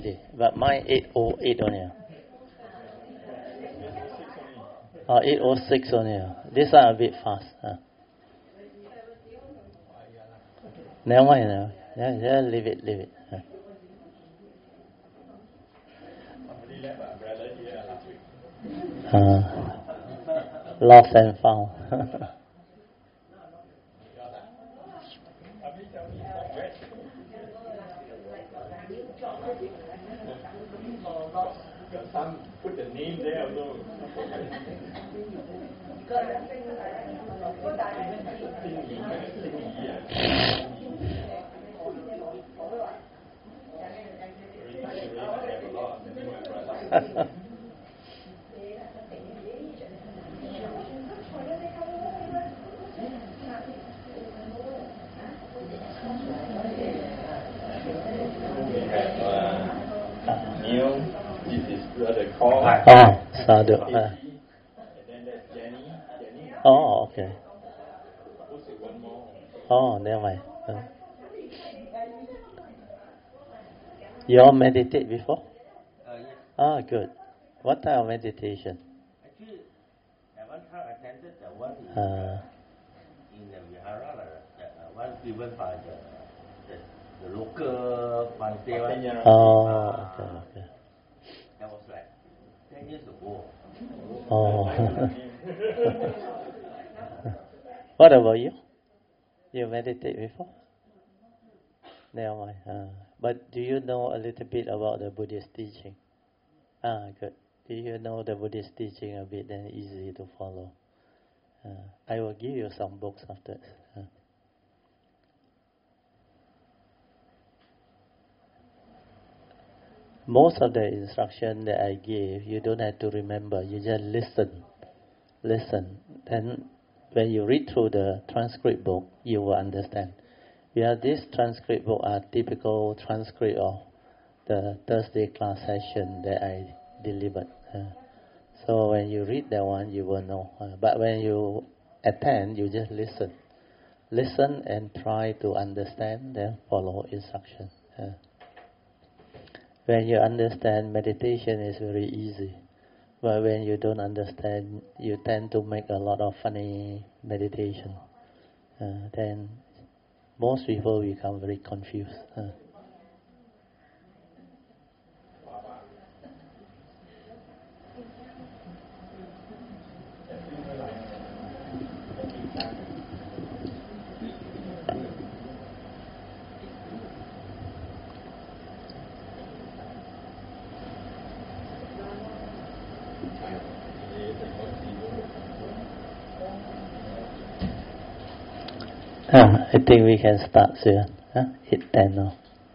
already, but mine 808 only. 806 only. This one a bit fast. Never mind. Yeah, leave it. Lost and found. Put the name there also. Neil, this is the call. Sadhu. And then there's Jenny. Okay. One more. Never mind. You all meditate before? Yes. Good. What type of meditation? Actually, at one time I attended the one in the Vihara, one given by the local Bante one. Okay. That was like 10 years ago. What about you? You meditate before? Never mind. But do you know a little bit about the Buddhist teaching? Good. Do you know the Buddhist teaching a bit? Then easy to follow. I will give you some books after. Most of the instruction that I give, you don't have to remember. You just listen. Then when you read through the transcript book, you will understand. This transcript book are typical transcript of the Thursday class session that I delivered. So when you read that one, you will know. But when you attend, you just listen. Listen and try to understand, then follow instruction. When you understand, meditation is very easy. But when you don't understand, you tend to make a lot of funny meditation. Then most people become very confused. I think we can start soon. 8:10 now.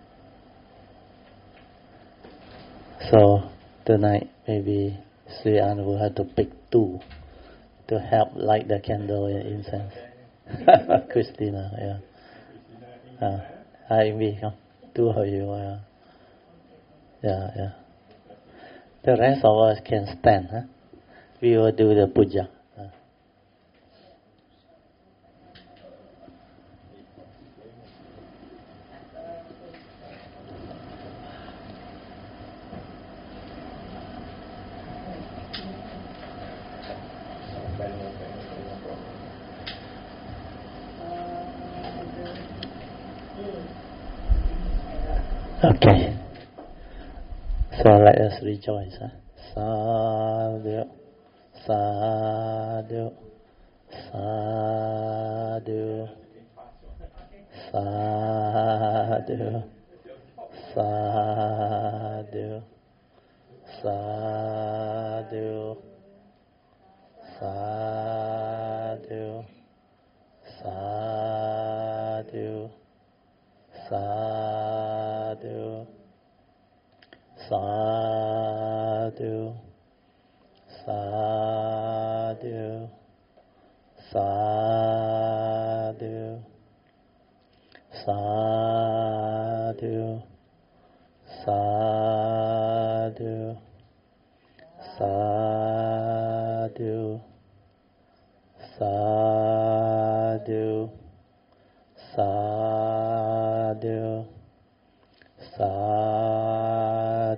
So tonight maybe Sri An will have to pick 2 to help light the candle and incense. Christina, yeah. Hi, me, come. 2 of you, yeah. The rest of us can stand, We will do the puja. Okay. So let us rejoice. Sadhu, sadhu, sadhu, sadhu, sadhu, sadhu, sadhu, sadhu, sadhu, sadhu, sadhu, sadhu, sadhu, sadhu, sadhu, sadhu, sadhu, sadhu,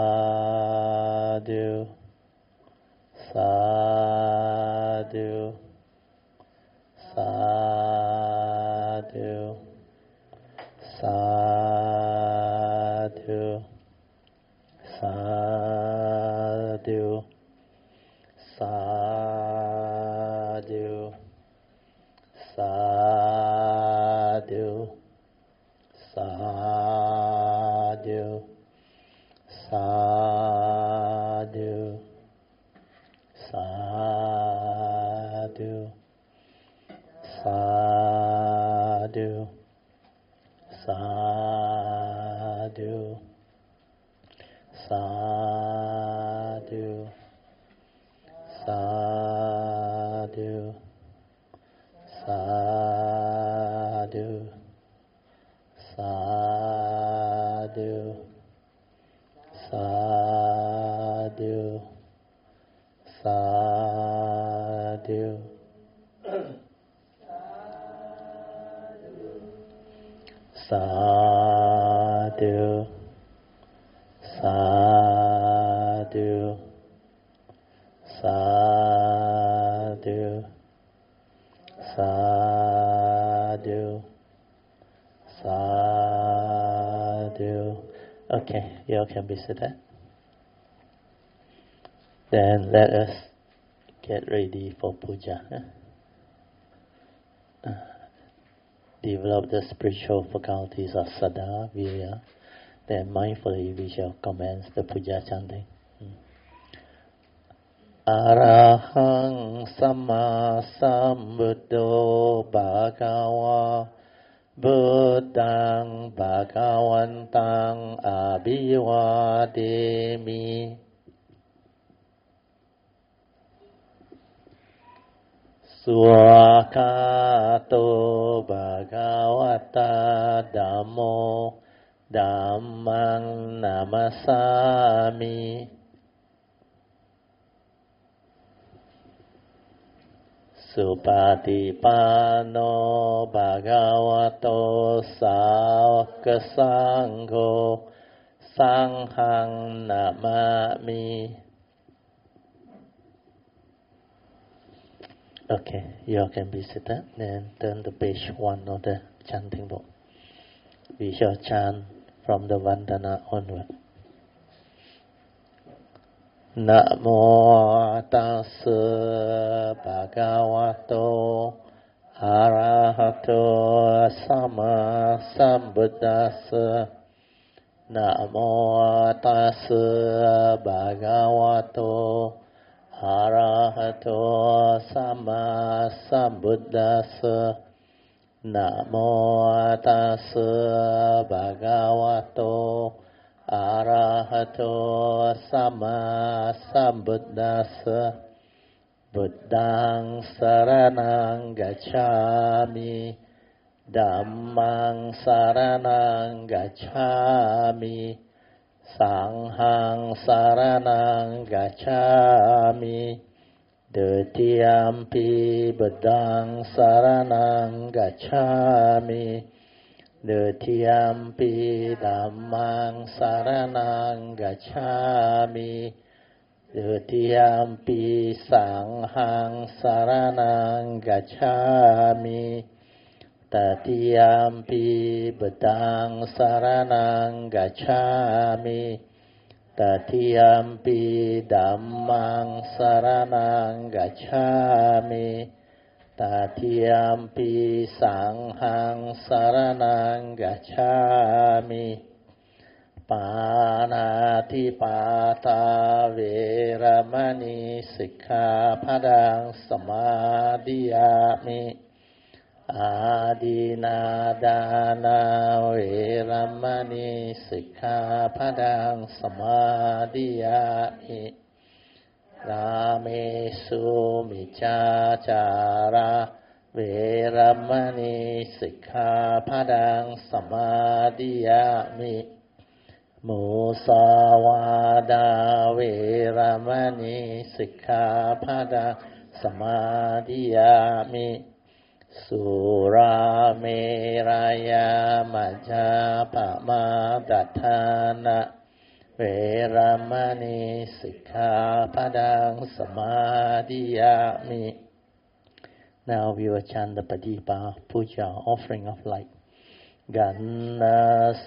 Okay, you all can be seated. Then let us get ready for puja. Develop the spiritual faculties of Saddha, Virya. Then mindfully we shall commence the puja chanting. Arahang Samma Sambuddho Bhagava Buddhaṃ Bhagavaṃ Abhivādemi Swakato Bhagavata Dhammo Dhammaṃ Namasami Supatipanno Bhagavato Sāvaka Saṅgho Saṅghang Namami. Okay, you all can be seated. Then turn to page 1 of the chanting book. We shall chant from the Vandana onward. Namo tassa bhagavato arahato sama sambuddhassa. Namo tassa bhagavato arahato sama sambuddhassa. Namo tassa bhagavato arahato sama sambuddhassa. Buddhaṃ saraṇaṃ gacchāmi Dhammang saranang gacchāmi Sanghang saranang gacchāmi Dutiyampi buddhaṃ saranang gacchāmi Dutiyampi dhammang saranang gacchāmi Dutiyampi sanghang saranang gacchāmi Tatiyampi buddhaṃ saranang gacchāmi Tatiyampi dhammang saranang gacchāmi Tatiyampi sanghang saranang gacchāmi Pāṇātipātā vēramani sikkhapadang samadhiyāmi Ādinādāna vēramani sikkhapadang samadhiyāmi Rāmesu micchācārā vēramani sikkhapadang samadhiyāmi Musāvādā vēramani sikkhapadang samadhiyāmi Surāmeraya majjapamā daṭṭhāna Veramani Sikkhapadang Samadhiyami. Now we will chant the Padipa Puja, offering of light. Ganna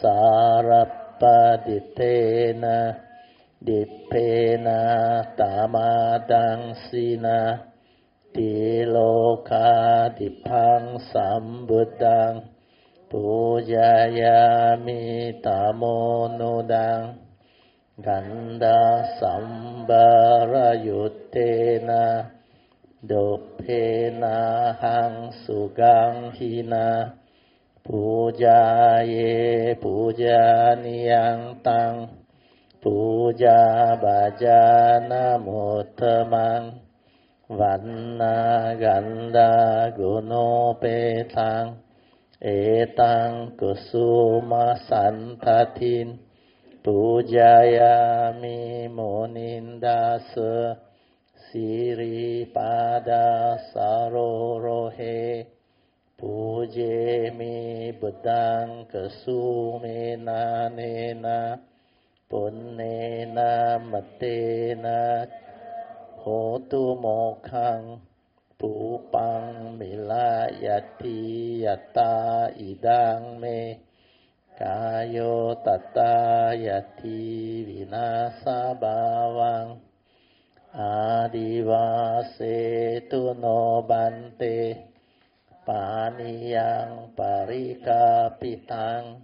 Sarapaditena Dipena Tamadang Sina Tiloka Dipang Sambuddhang Pujayami Tamonudang Ganda Sambara Yuttena Dopena Hang Sugang Hina Pujaye Pujaniyang Tang Puja Bhajana Muttamang Vanna Ganda Gunopetang Etang Kusuma Santatin Pujayami Monindasa Siri Pada Sarorohe Pujemi Buddhang Kasumena Nena Punnena Matena Hotu Mokhang Pupang Milayati Yata Idang Me Kayo Tata Yati Vinasa Bhavang Adivase Tuno Bante Paniyang Parikapitang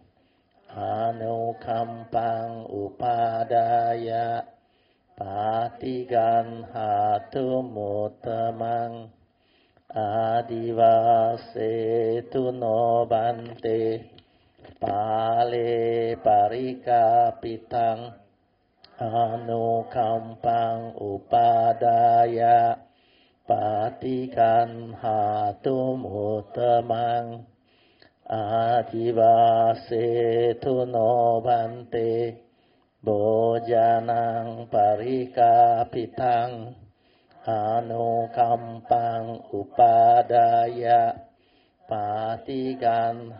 Anukampang Upadaya Patigan Hatumutamang Adivase Tuno Bante Pale Parikapitang Anukampang Upadaya Patikan Hatumutamang Adivase Tuno Bante Bojanang Parikapitang Anukampang Upadaya Patikan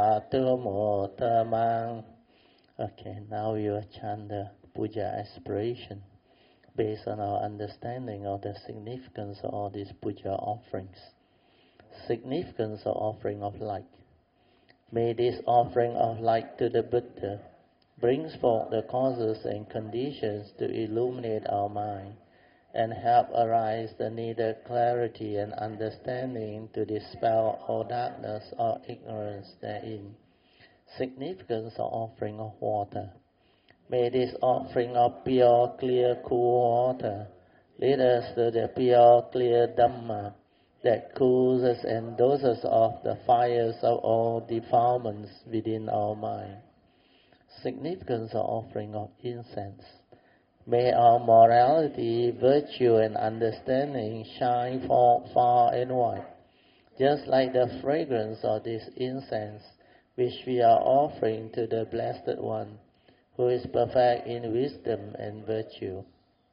Hatumutamang. Okay, now we will chant the puja aspiration based on our understanding of the significance of all these puja offerings. Significance of offering of light. May this offering of light to the Buddha brings forth the causes and conditions to illuminate our mind and help arise the needed clarity and understanding to dispel all darkness or ignorance therein. Significance of offering of water. May this offering of pure, clear, cool water lead us to the pure, clear Dhamma that cools us and doses off the fires of all defilements within our mind. Significance of offering of incense. May our morality, virtue, and understanding shine forth far and wide, just like the fragrance of this incense which we are offering to the Blessed One, who is perfect in wisdom and virtue.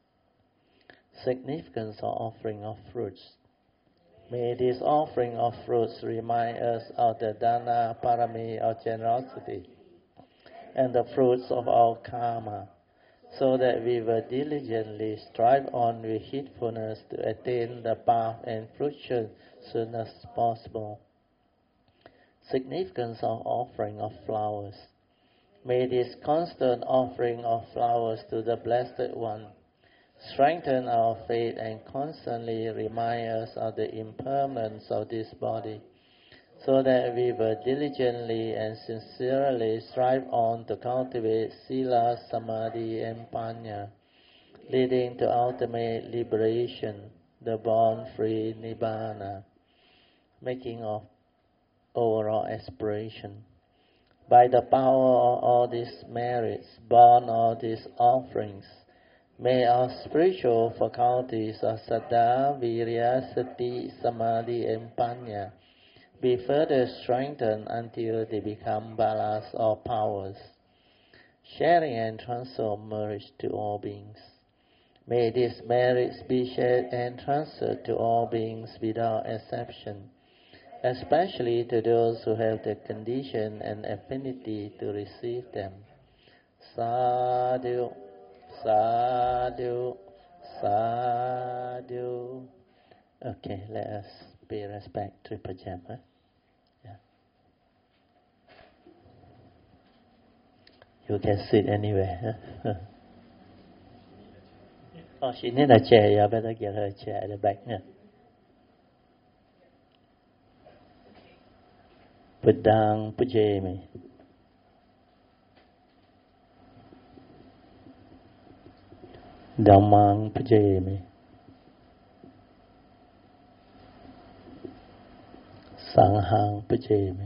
Significance of offering of fruits. May this offering of fruits remind us of the Dana Parami of generosity and the fruits of our karma, so that we will diligently strive on with heedfulness to attain the path and fruition soon as possible. Significance of offering of flowers. May this constant offering of flowers to the Blessed One strengthen our faith and constantly remind us of the impermanence of this body, so that we will diligently and sincerely strive on to cultivate Sila, Samadhi, and Panya, leading to ultimate liberation, the born-free Nibbana. Making of overall aspiration. By the power of all these merits, born all these offerings, may our spiritual faculties of Saddha, Virya, Sati, Samadhi, and Panya be further strengthened until they become balas or powers, sharing and transfer merits to all beings. May these merits be shared and transferred to all beings without exception, especially to those who have the condition and affinity to receive them. Sadhu. Sadhu, sadhu. Okay, let us pay respect to Pajam. Huh? Yeah. You can sit anywhere. Huh? Oh, she needs a chair. You better get her a chair at the back. Yeah. Padang Pujami. Dhammang Pujami. Sanghang Pujami.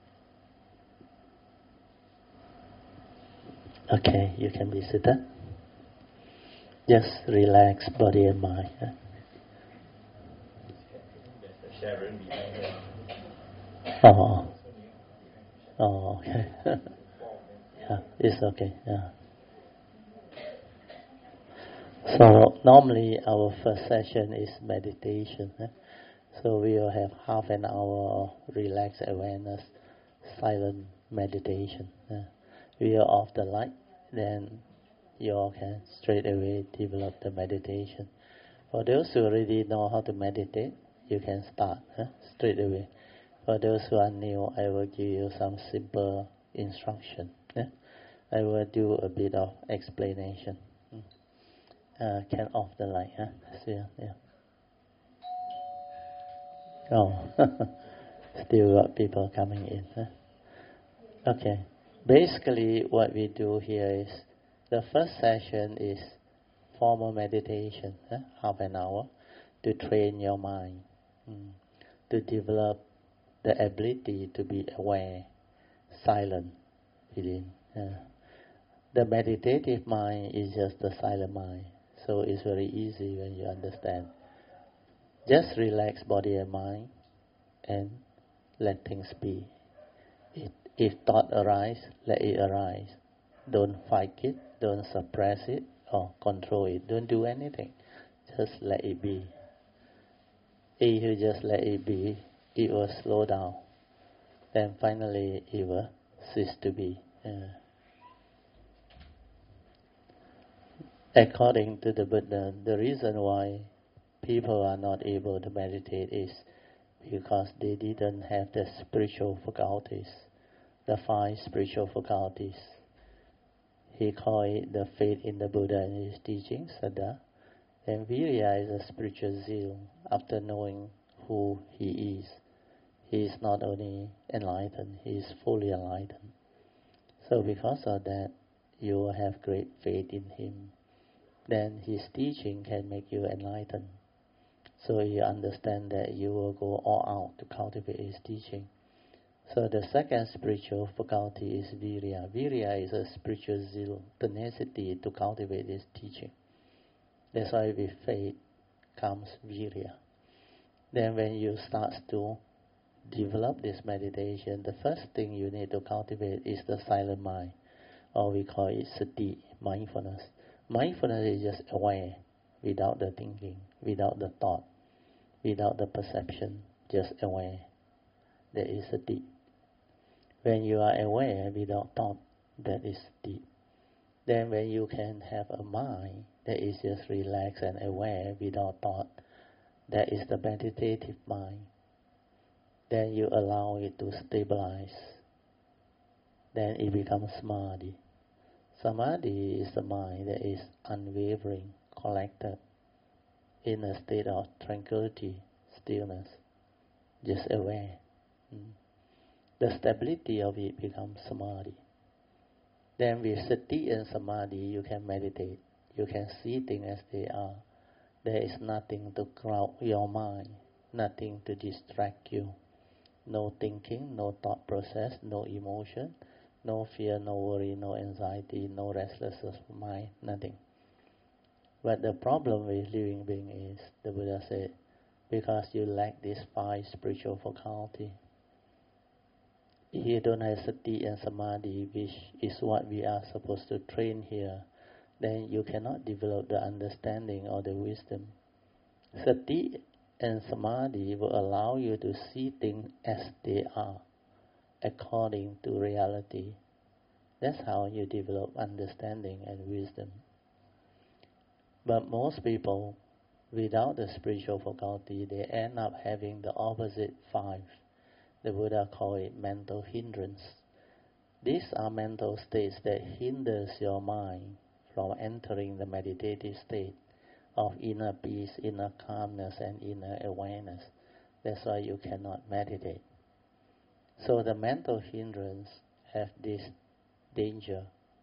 Okay, you can be seated. Just relax body and mind. Yeah? Sharon behind her. Oh, okay. Yeah, it's okay. Yeah. So normally our first session is meditation. So we will have half an hour of relaxed awareness, silent meditation. We will off the light, then you all can straight away develop the meditation. For those who already know how to meditate, you can start straight away. For those who are new, I will give you some simple instruction. I will do a bit of explanation. Can off the light. Yeah. Oh, still got people coming in. Okay. Basically, what we do here is the first session is formal meditation, half an hour, to train your mind, to develop the ability to be aware, silent within. The meditative mind is just the silent mind, so it's very easy when you understand. Just relax body and mind and let things be. If thought arise, let it arise. Don't fight it, don't suppress it or control it. Don't do anything. Just let it be. If you just let it be, it will slow down. Then finally it will cease to be. According to the Buddha, the reason why people are not able to meditate is because they didn't have the spiritual faculties, the 5 spiritual faculties. He called it the faith in the Buddha and his teachings, Saddha. And Virya is a spiritual zeal. After knowing who he is not only enlightened, he is fully enlightened. So because of that, you will have great faith in him. Then his teaching can make you enlightened. So you understand that you will go all out to cultivate his teaching. So the second spiritual faculty is Virya. Virya is a spiritual zeal, tenacity to cultivate his teaching. That's why with faith comes Virya. Then when you start to develop this meditation, the first thing you need to cultivate is the silent mind, or we call it sati, mindfulness. Mindfulness is just aware, without the thinking, without the thought, without the perception, just aware. That is sati. When you are aware without thought, that is sati. Then when you can have a mind that is just relaxed and aware without thought, that is the meditative mind. Then you allow it to stabilize. Then it becomes samadhi. Samadhi is the mind that is unwavering, collected, in a state of tranquility, stillness, just aware. The stability of it becomes samadhi. Then with sati and samadhi, you can meditate. You can see things as they are. There is nothing to crowd your mind, nothing to distract you. No thinking, no thought process, no emotion, no fear, no worry, no anxiety, no restlessness of mind, nothing. But the problem with living being is, the Buddha said, because you lack these 5 spiritual faculty. If you don't have sati and samadhi, which is what we are supposed to train here, then you cannot develop the understanding or the wisdom. Sati and samadhi will allow you to see things as they are, according to reality. That's how you develop understanding and wisdom. But most people, without the spiritual faculty, they end up having the opposite 5. The Buddha called it mental hindrance. These are mental states that hinders your mind from entering the meditative state of inner peace, inner calmness, and inner awareness. That's why you cannot meditate. So the mental hindrance have this danger.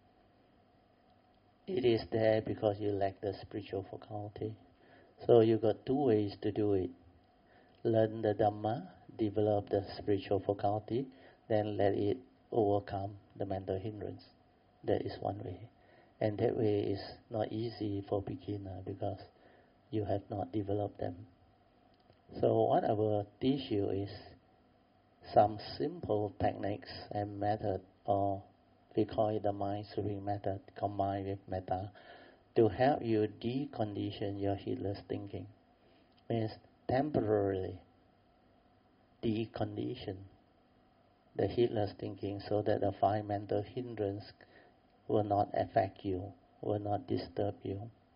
It is there because you lack the spiritual faculty. So you got 2 ways to do it. Learn the Dhamma, develop the spiritual faculty, then let it overcome the mental hindrance. That is one way. And that way is not easy for beginner because you have not developed them. So what I will teach you is some simple techniques and method, or we call it the mind sweeping method combined with metta, to help you decondition your heedless thinking. Means temporarily decondition the heedless thinking so that the 5 mental hindrance will not affect you, will not disturb you.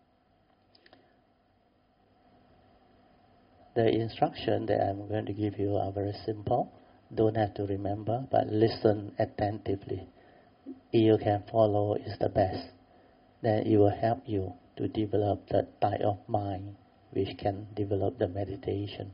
The instruction that I'm going to give you are very simple. Don't have to remember, but listen attentively. If you can follow, is the best. Then it will help you to develop the type of mind which can develop the meditation.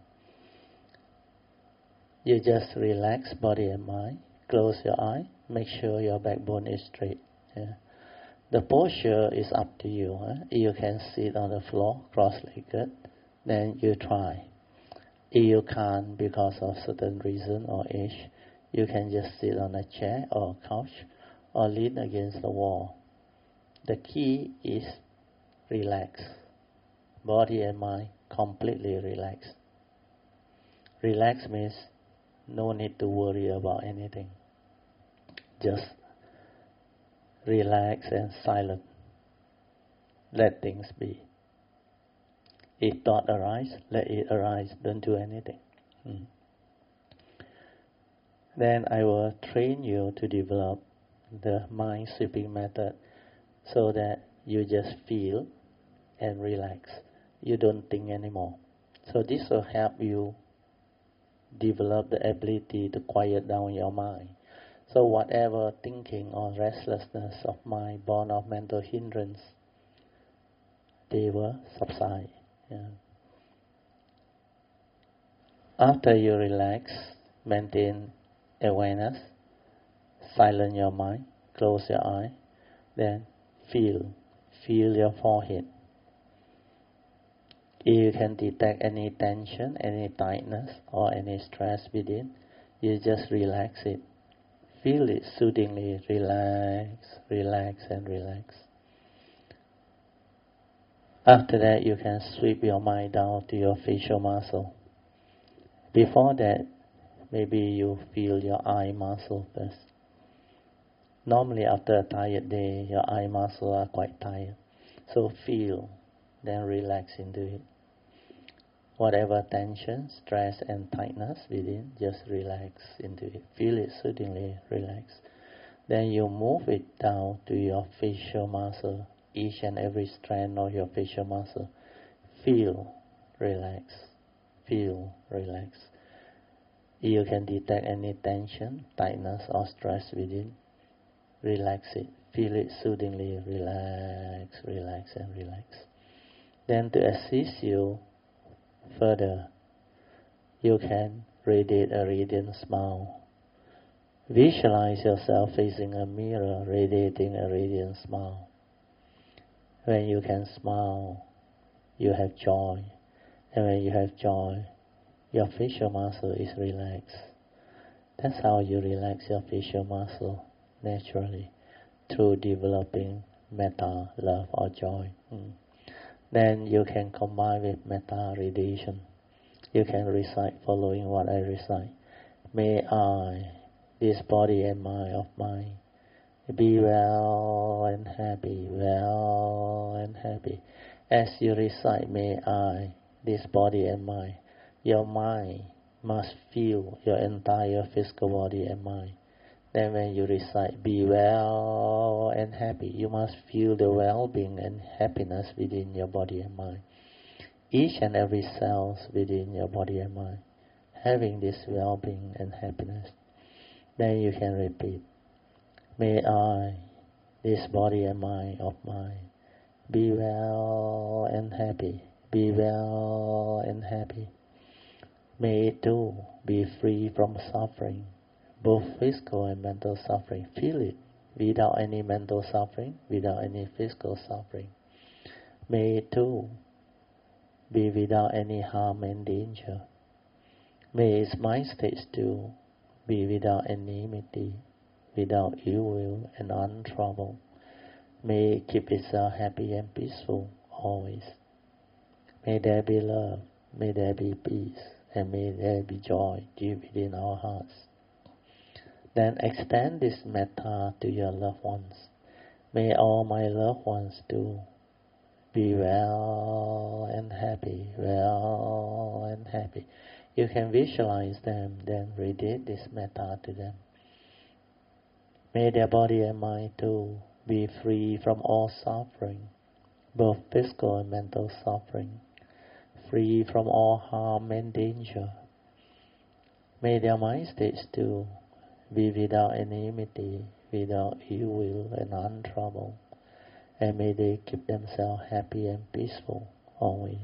You just relax body and mind, close your eye, make sure your backbone is straight. Yeah. The posture is up to you. You can sit on the floor, cross-legged, then you try. If you can't because of certain reason or age, you can just sit on a chair or a couch or lean against the wall. The key is relax. Body and mind completely relax. Relax means no need to worry about anything. Just relax and silent. Let things be. If thought arise, let it arise. Don't do anything. Then I will train you to develop the mind sweeping method so that you just feel and relax. You don't think anymore. So this will help you develop the ability to quiet down your mind. So whatever thinking or restlessness of mind born of mental hindrance, they will subside. Yeah. After you relax, maintain awareness, silence your mind, close your eye, then feel your forehead. If you can detect any tension, any tightness, or any stress within, you just relax it. Feel it soothingly, relax, relax, and relax. After that, you can sweep your mind down to your facial muscle. Before that, maybe you feel your eye muscle first. Normally, after a tired day, your eye muscles are quite tired. So feel, then relax into it. Whatever tension, stress, and tightness within, just relax into it. Feel it soothingly, relax. Then you move it down to your facial muscle, each and every strand of your facial muscle. Feel, relax. Feel, relax. If you can detect any tension, tightness, or stress within, relax it. Feel it soothingly, relax, relax, and relax. Then to assist you further, you can radiate a radiant smile. Visualize yourself facing a mirror, radiating a radiant smile. When you can smile, you have joy. And when you have joy, your facial muscle is relaxed. That's how you relax your facial muscle naturally, through developing metta, love or joy. Then you can combine with metta radiation. You can recite following what I recite. May I, this body and mind of mine, be well and happy, well and happy. As you recite, may I, this body and mind, your mind must feel your entire physical body and mind Then when you recite, be well and happy, you must feel the well-being and happiness within your body and mind. Each and every cell within your body and mind having this well-being and happiness. Then you can repeat, may I, this body and mind of mine, be well and happy, be well and happy. May it too be free from suffering, both physical and mental suffering. Feel it without any mental suffering, without any physical suffering. May it too be without any harm and danger. May its mind states too be without enmity, without ill will and untroubled. May it keep itself happy and peaceful always. May there be love, may there be peace, and may there be joy deep within our hearts. Then extend this metta to your loved ones. May all my loved ones too be well and happy, well and happy. You can visualize them, then repeat this metta to them. May their body and mind too be free from all suffering, both physical and mental suffering, free from all harm and danger. May their mind states too be without enmity, without ill will and untroubled, and may they keep themselves happy and peaceful always.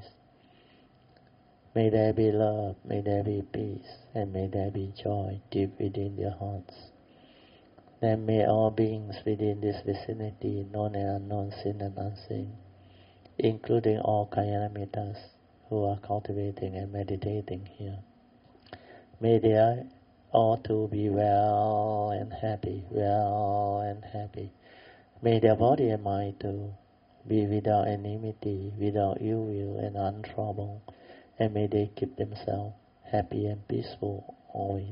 May there be love, may there be peace, and may there be joy deep within their hearts. Then may all beings within this vicinity, known and unknown, seen and unseen, including all Kalyanamitas who are cultivating and meditating here, may they all too be well and happy, well and happy. May their body and mind too be without enmity, without ill will and untroubled, and may they keep themselves happy and peaceful always.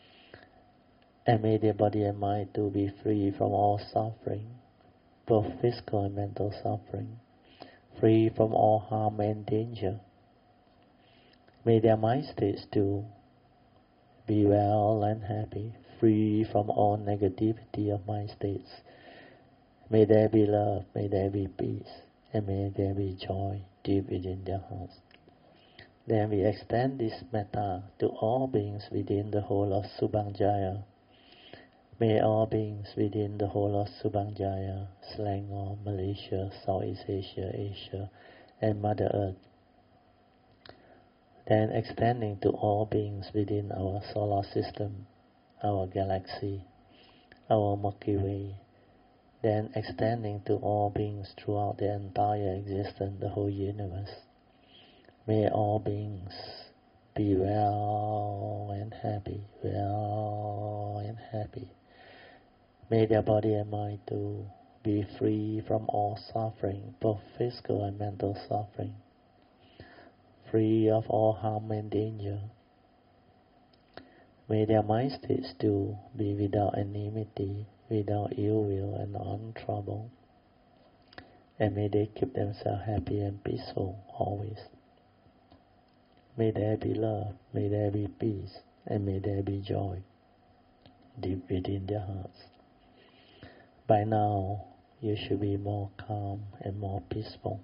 And may their body and mind too be free from all suffering, both physical and mental suffering, free from all harm and danger. May their mind states too be well and happy, free from all negativity of mind states. May there be love, may there be peace, and may there be joy deep within their hearts. Then we extend this metta to all beings within the whole of Subang Jaya. May all beings within the whole of Subang Jaya, Selangor, Malaysia, Southeast Asia, Asia, and Mother Earth. Then extending to all beings within our solar system, our galaxy, our Milky Way. Then extending to all beings throughout the entire existence, the whole universe. May all beings be well and happy, well and happy. May their body and mind too be free from all suffering, both physical and mental suffering, free of all harm and danger. May their mind states too be without enmity, without ill will and untroubled, and may they keep themselves happy and peaceful always. May there be love, may there be peace, and may there be joy deep within their hearts. By now, you should be more calm and more peaceful.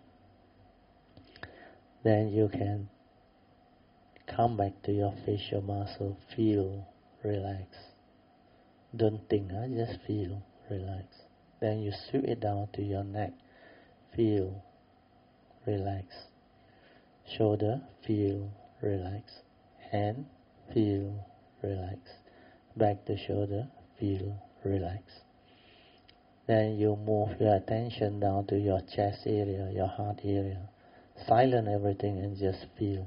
Then you can come back to your facial muscle, feel relaxed. Don't think, just feel relaxed. Then you sweep it down to your neck, feel relaxed. Shoulder, feel relaxed. Hand, feel relaxed. Back to shoulder, feel relaxed. Then you move your attention down to your chest area, your heart area. Silence everything and just feel.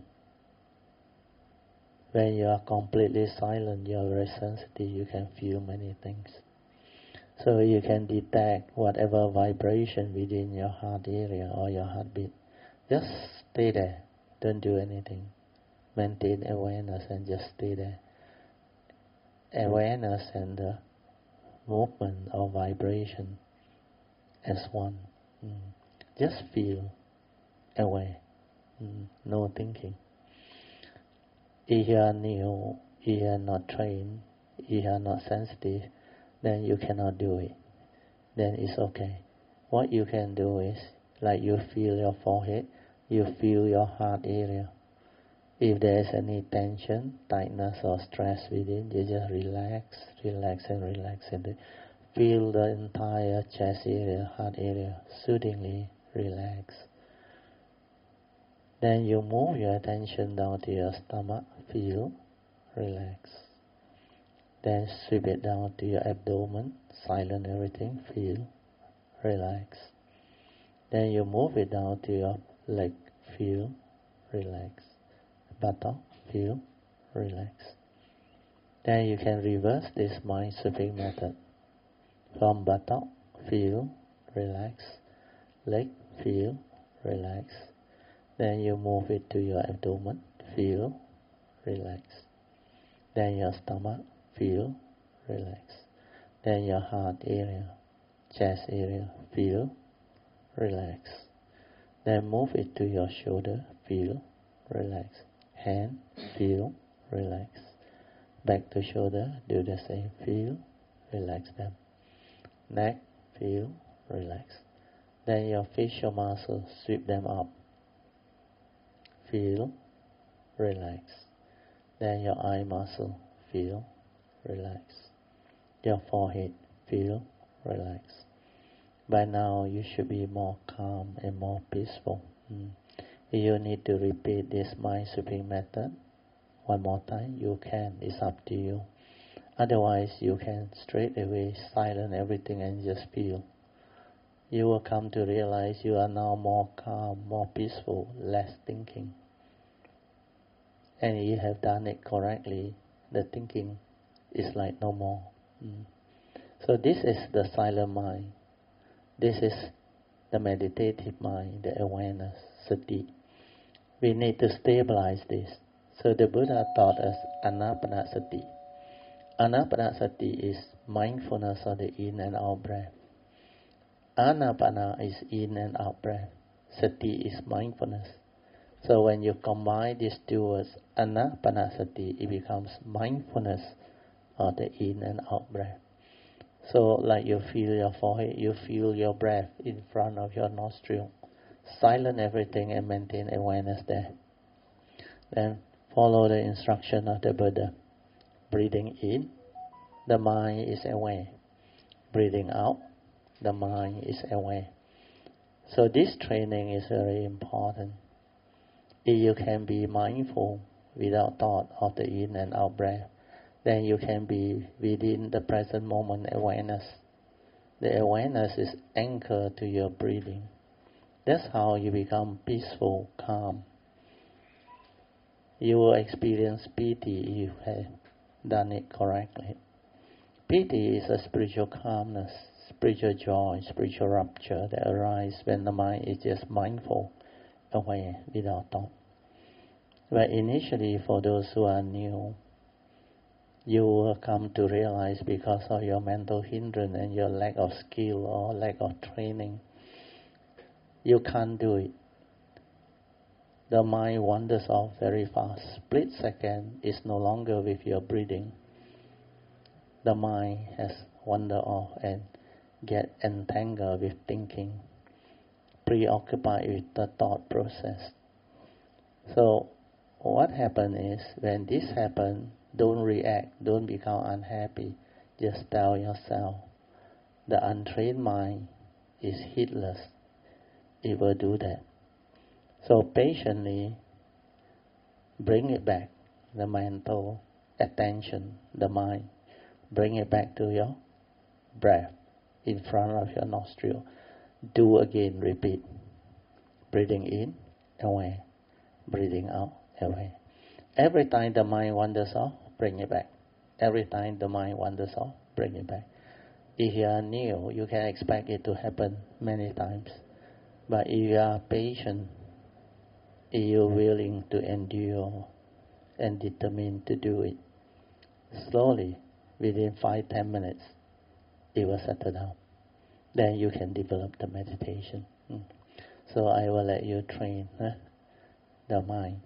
When you are completely silent, you are very sensitive, you can feel many things. So you can detect whatever vibration within your heart area or your heartbeat. Just stay there, don't do anything. Maintain awareness and just stay there. Awareness and the movement or vibration as one. Just feel aware, no thinking. If you are new, if you are not trained, if you are not sensitive, then you cannot do it. Then it's okay. What you can do is, like you feel your forehead, you feel your heart area. If there is any tension, tightness or stress within, you just relax, relax and relax. And feel the entire chest area, heart area, soothingly relax. Then you move your attention down to your stomach, feel, relax. Then sweep it down to your abdomen, silent everything, feel, relax. Then you move it down to your leg, feel, relax. Buttock, feel, relax. Then you can reverse this mind sweeping method. From buttock, feel, relax. Leg, feel, relax. Then you move it to your abdomen, feel, relax. Then your stomach, feel, relax. Then your heart area, chest area, feel, relax. Then move it to your shoulder, feel, relax. Hand, feel, relax. Back to shoulder, do the same, feel, relax them. Neck, feel, relax. Then your facial muscles, sweep them up. Feel, relax. Then your eye muscle, feel, relax. Your forehead, feel, relax. By now you should be more calm and more peaceful. If you need to repeat this mind sweeping method one more time, you can. It's up to you. Otherwise, you can straight away silence everything and just feel. You will come to realize you are now more calm, more peaceful, less thinking. And you have done it correctly. The thinking is like no more. So this is the silent mind. This is the meditative mind, the awareness, sati. We need to stabilize this. So the Buddha taught us anapanasati. Anapanasati is mindfulness of the in and out breath. Anapana is in and out breath. Sati is mindfulness. So when you combine these two words, anapanasati, it becomes mindfulness of the in and out breath. So like you feel your forehead, you feel your breath in front of your nostril. Silence everything and maintain awareness there. Then follow the instruction of the Buddha. Breathing in, the mind is aware. Breathing out, the mind is aware. So this training is very important. If you can be mindful without thought of the in and out breath, then you can be within the present moment awareness. The awareness is anchored to your breathing. That's how you become peaceful, calm. You will experience piti if you have done it correctly. Piti is a spiritual calmness, spiritual joy, spiritual rapture that arises when the mind is just mindful, aware, without thought. But initially, for those who are new, you will come to realize because of your mental hindrance and your lack of skill or lack of training, you can't do it. The mind wanders off very fast. Split second is no longer with your breathing. The mind has wandered off and get entangled with thinking, preoccupied with the thought process. So what happens is, when this happens, don't react, don't become unhappy. Just tell yourself, the untrained mind is heedless. It will do that. So patiently bring it back, the mental attention, the mind. Bring it back to your breath in front of your nostril. Do again, repeat. Breathing in, aware. Breathing out, aware. Every time the mind wanders off, bring it back. Every time the mind wanders off, bring it back. If you are new, you can expect it to happen many times. But if you are patient, if you are willing to endure and determined to do it, slowly, within 5-10 minutes, it will settle down. Then you can develop the meditation. So I will let you train the mind.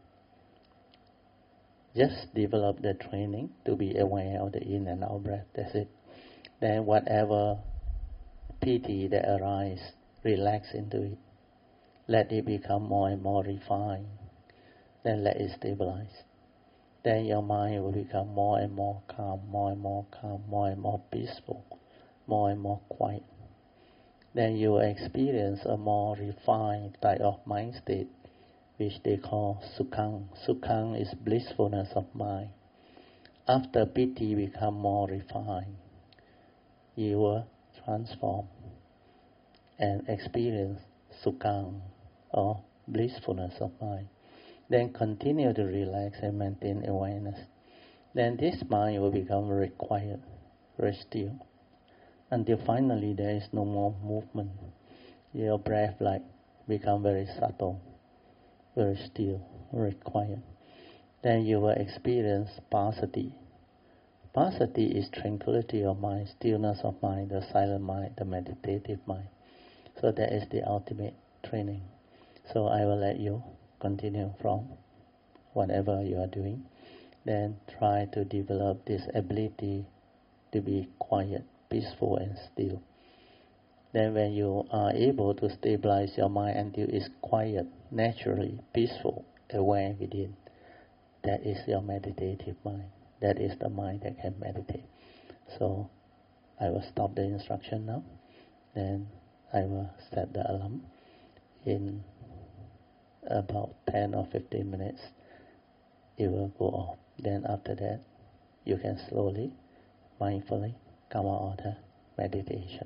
Just develop the training to be aware of the in and out breath. That's it. Then whatever piti that arises, relax into it. Let it become more and more refined. Then let it stabilize. Then your mind will become more and more calm, more and more calm, more and more peaceful, more and more quiet. Then you will experience a more refined type of mind state, which they call sukhang. Sukhang is blissfulness of mind. After piti become more refined, you will transform and experience sukhang or blissfulness of mind. Then continue to relax and maintain awareness. Then this mind will become very quiet, very still, until finally there is no more movement. Your breath like become very subtle, very still, very quiet. Then you will experience passaddhi. Passaddhi is tranquility of mind, stillness of mind, the silent mind, the meditative mind. So that is the ultimate training. So I will let you continue from whatever you are doing. Then try to develop this ability to be quiet, peaceful and still. Then when you are able to stabilize your mind until it's quiet, naturally, peaceful, aware within, that is your meditative mind. That is the mind that can meditate. So I will stop the instruction now. Then I will set the alarm in about 10 or 15 minutes. It will go off. Then after that, you can slowly, mindfully come out of the meditation.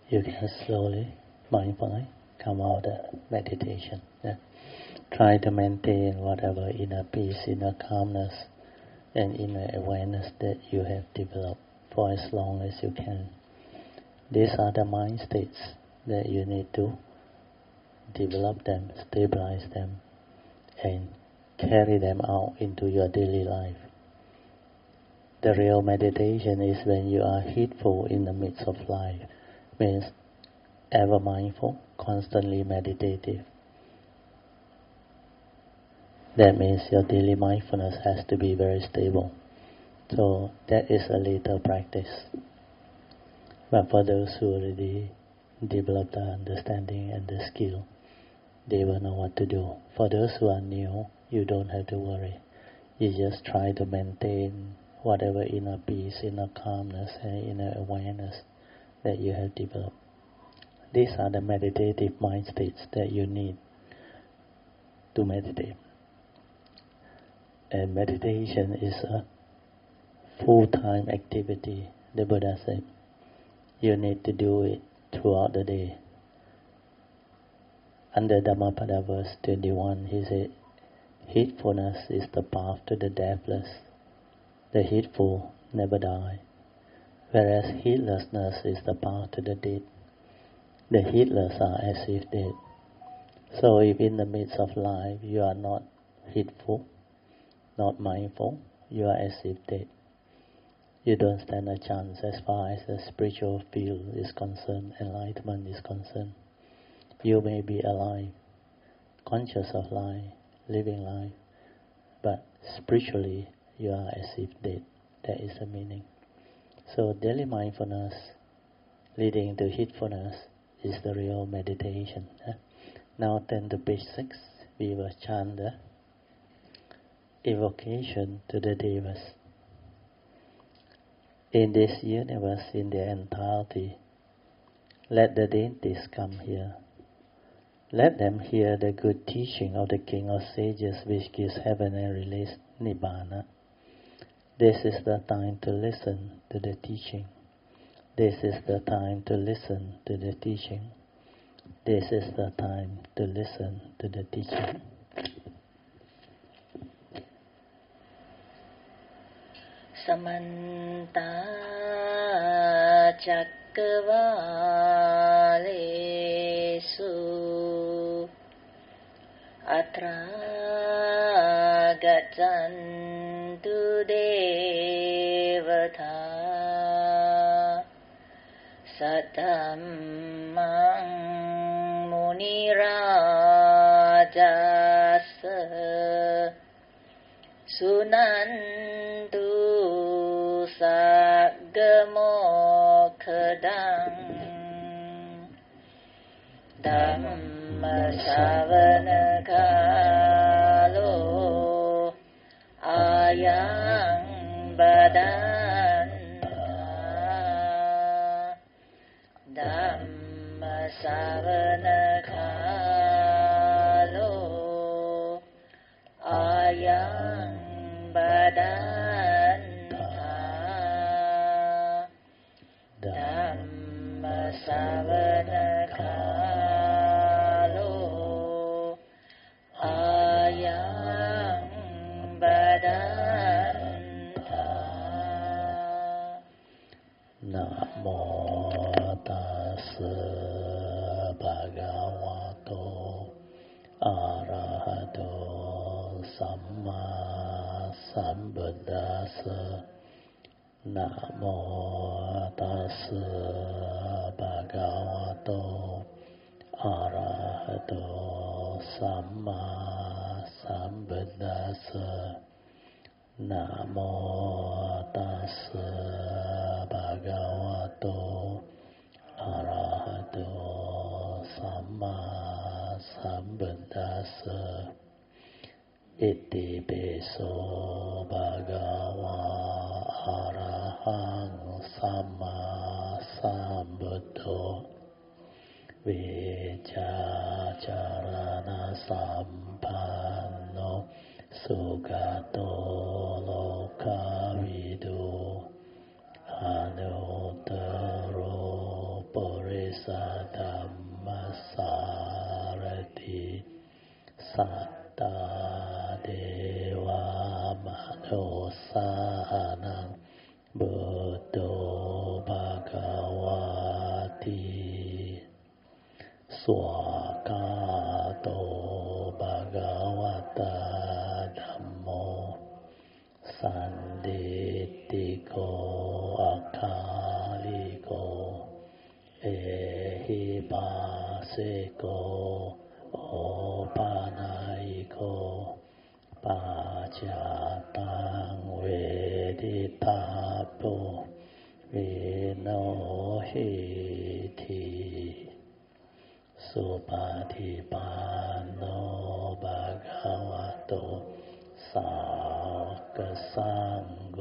you can slowly, mindfully come out of meditation. Yeah. Try to maintain whatever inner peace, inner calmness, and inner awareness that you have developed for as long as you can. These are the mind states that you need to develop them, stabilize them, and carry them out into your daily life. The real meditation is when you are heedful in the midst of life, means ever mindful, constantly meditative. That means your daily mindfulness has to be very stable. So that is a later practice. But for those who already develop the understanding and the skill, they will know what to do. For those who are new, you don't have to worry. You just try to maintain whatever inner peace, inner calmness, and inner awareness that you have developed. These are the meditative mind states that you need to meditate. And meditation is a full-time activity. The Buddha said, you need to do it throughout the day. Under Dhammapada verse 21, he said, heedfulness is the path to the deathless. The heedful never die, whereas heedlessness is the path to the dead. The heedless are as if dead. So if in the midst of life you are not heedful, not mindful, you are as if dead. You don't stand a chance as far as the spiritual field is concerned, enlightenment is concerned. You may be alive, conscious of life, living life, but spiritually you are as if dead. That is the meaning. So daily mindfulness leading to heedfulness is the real meditation. Now turn to page 6. We will chant the evocation to the Devas. In this universe, in their entirety, let the deities come here. Let them hear the good teaching of the King of Sages, which gives heaven and release Nibbana. This is the time to listen to the teaching. This is the time to listen to the teaching. This is the time to listen to the teaching. Samanta Cakkavalesu Atra Gaccantu Devata Satamang Munirajasa Sunantu Saggamokkhadang Dhammasavana-kalo Ayang Badanta Dhammasavana-kalo Ayang Badanta Dhammasavana-kalo Ayang Badanta. Namo tassa bhagavato arahato samma sambuddhassa. Namo tassa bhagavato arahato samma sambuddhassa. Namo tassa bhagavato arahato samma sambuddhassa. Iti piso bhagava arahang samma sambuddho vicacharana sampanno sugato lokavidu anuttaro purisa สัตตาเทวามนุสสานังบุตโตภะคะวะติสวากาโตภะคะวะตาธัมโมสันทิติโกอัคคาลิโกเอหิปัสสิโกโอปานายิโกปัจจตังเวทิตาปุวิโนหิติสุปฏิปันโนภะคะวะโตสาวกสังโฆ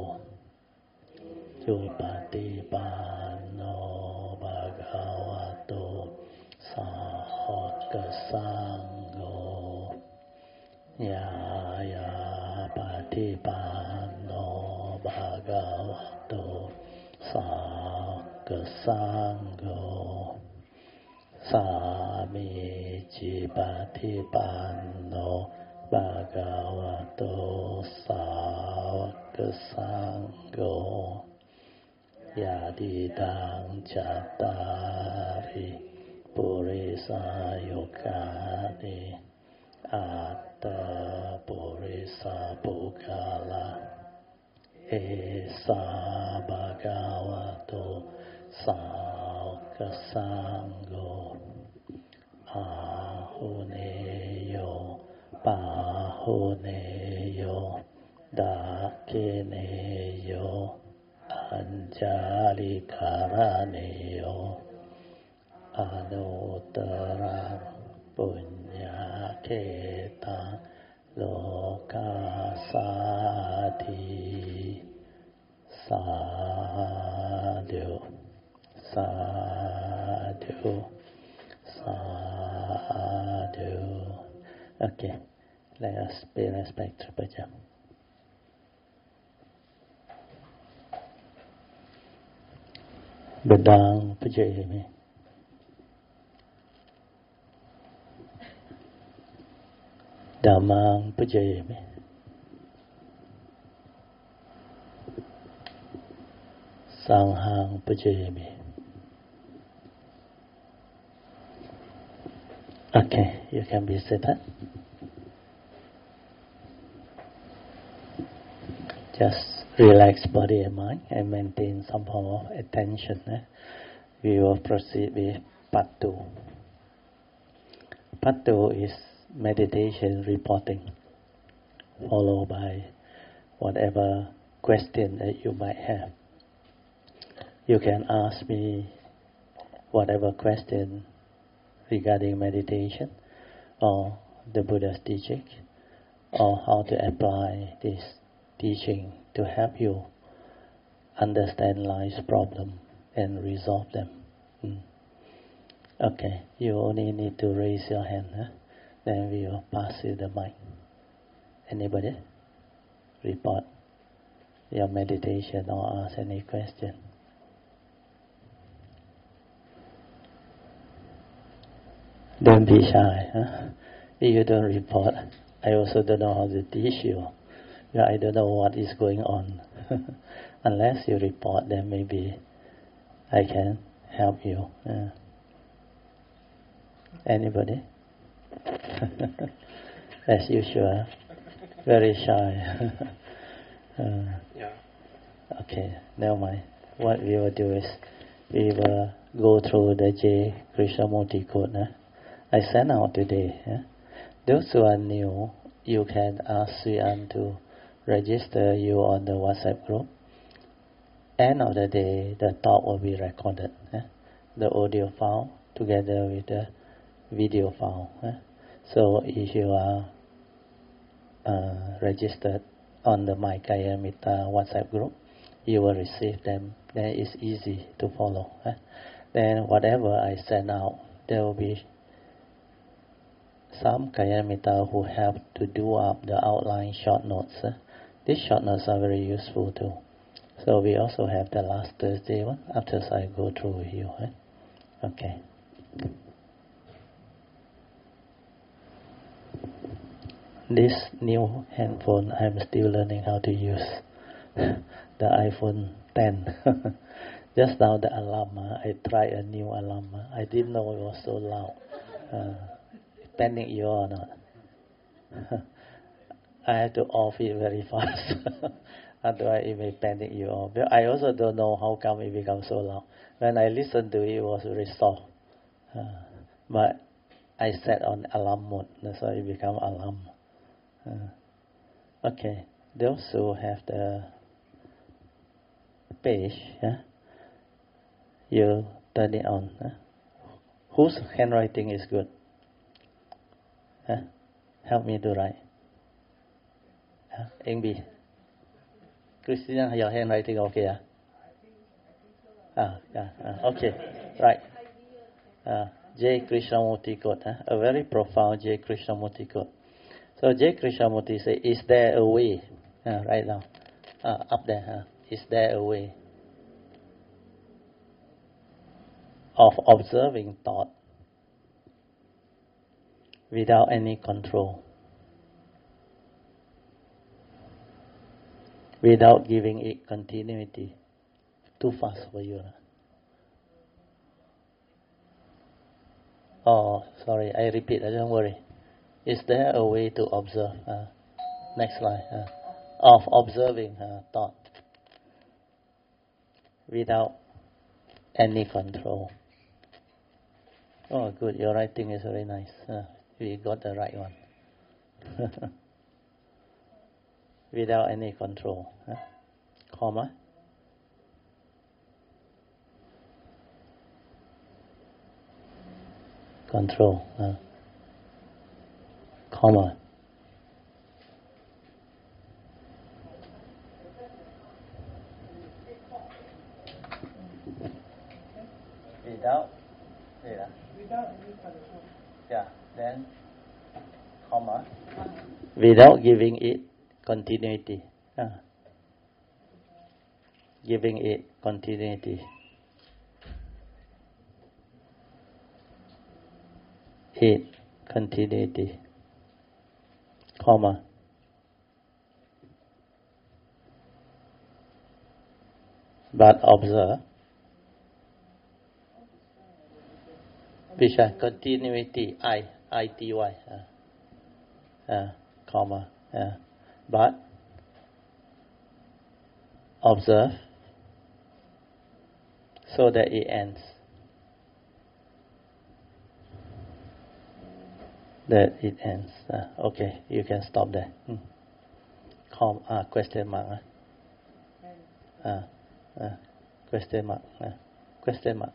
สุปฏิปันโนภะคะวะโตสาวกสังโฆญาญาปฏิปันโนภะคะวะโตสาวกสังโฆสามีจิปฏิปันโนภะคะวะโตสาวกสังโฆญาติตังจัตตาริปุริสายุคานิอัตตาปุริสาปุคาลาเอสาภะคะวะโตสาวกสังโฆอาหุเนโยปาหุเนโยดาเกเนโยอัญจาลิการะเนโยอนุตตรังปุญญาเขตังโลกาสาธิสาธุสาธุสาธุ Okay, let us pay respect to Pajam. Bedang Pajayami. Dhammang Pajayami. Sanghang Pajayami. Okay, you can be seated. Just relax body and mind and maintain some form of attention. We will proceed with part 2. Part 2 is meditation reporting, followed by whatever question that you might have. You can ask me whatever question regarding meditation or the Buddha's teaching or how to apply this teaching to help you understand life's problem and resolve them. Okay, you only need to raise your hand, then we will pass you the mic. Anybody? Report your meditation or ask any question. Don't be shy. If you don't report, I also don't know how to teach you. I don't know what is going on. Unless you report, then maybe I can help you. Anybody? As usual, very shy. Yeah. Okay, never mind. What we will do is, we will go through the J. Krishnamurti code. I sent out today. Those who are new, you can ask Sri An to register you on the WhatsApp group. End of the day, the talk will be recorded. The audio file together with the video file. So if you are registered on the My Kaya Metta WhatsApp group, you will receive them. Then it's easy to follow. Then whatever I send out, there will be some Kaya Metta who have to do up the outline short notes. These short notes are very useful too. So we also have the last Thursday one, after I go through with you. Okay. This new handphone, I'm still learning how to use the iPhone 10. Just now the alarm, I tried a new alarm. I didn't know it was so loud. Panic you or not? I have to off it very fast. Otherwise it may panic you off. But I also don't know how come it becomes so loud. When I listened to it, it was very soft. But I set on alarm mode, that's why it become alarm. Okay, those who have the page, you turn it on. Whose handwriting is good? Help me to write. Engby. Christina, your handwriting okay? Okay, right. J. Krishnamurti quote, a very profound J. Krishnamurti quote. So J. Krishnamurti say, is there a way? Right now, up there. Is there a way of observing thought without any control, without giving it continuity? Too fast for you. Oh, sorry, I repeat, don't worry. Is there a way to observe? Next slide. Of observing thought without any control. Oh, good, your writing is very nice. We got the right one. Without any control. Comma. Control. Comma. Without any control. Yeah, then comma. Without giving it continuity. Giving it continuity. It continuity. Comma. But observe. Which continuity, I-T-Y, comma, but observe so that it ends. That it ends. Okay, you can stop there. Question mark. Question mark. Question mark.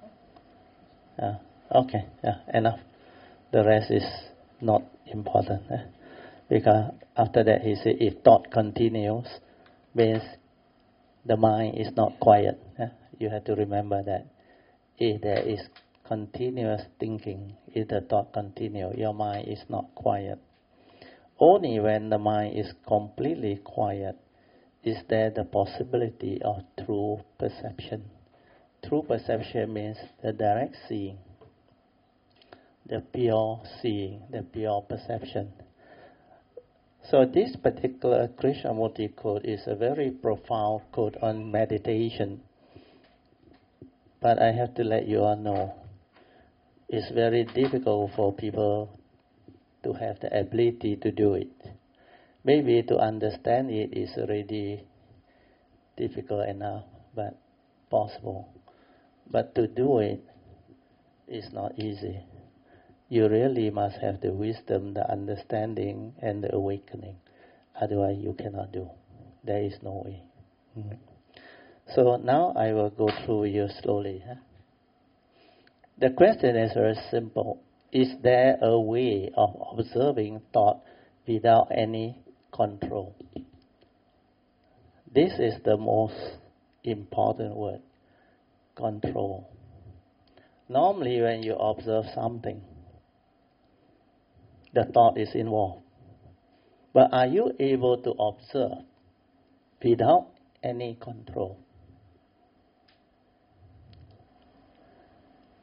Okay, enough. The rest is not important. Because after that he said, if thought continues, means the mind is not quiet. You have to remember that. If there is continuous thinking, if the thought continues, your mind is not quiet. Only when the mind is completely quiet is there the possibility of true perception. True perception means the direct seeing, the pure seeing, the pure perception. So this particular Krishnamurti quote is a very profound quote on meditation. But I have to let you all know, it's very difficult for people to have the ability to do it. Maybe to understand it is already difficult enough, but possible. But to do it is not easy. You really must have the wisdom, the understanding, and the awakening. Otherwise, you cannot do. There is no way. So now I will go through you slowly. The question is very simple. Is there a way of observing thought without any control? This is the most important word. Control. Normally when you observe something, the thought is involved. But are you able to observe without any control?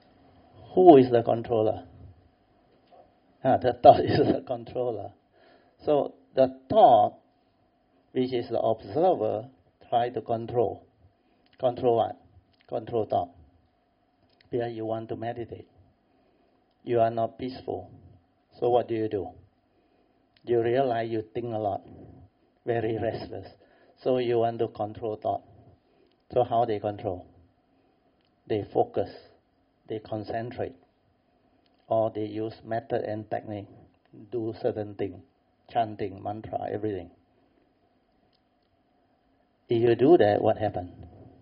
Who is the controller? The thought is the controller. So the thought, which is the observer, try to control. Control what? Control thought. Because you want to meditate. You are not peaceful. So what do? You realize you think a lot, very restless. So you want to control thought. So how they control? They focus, they concentrate, or they use method and technique, do certain things, chanting, mantra, everything. If you do that, what happens?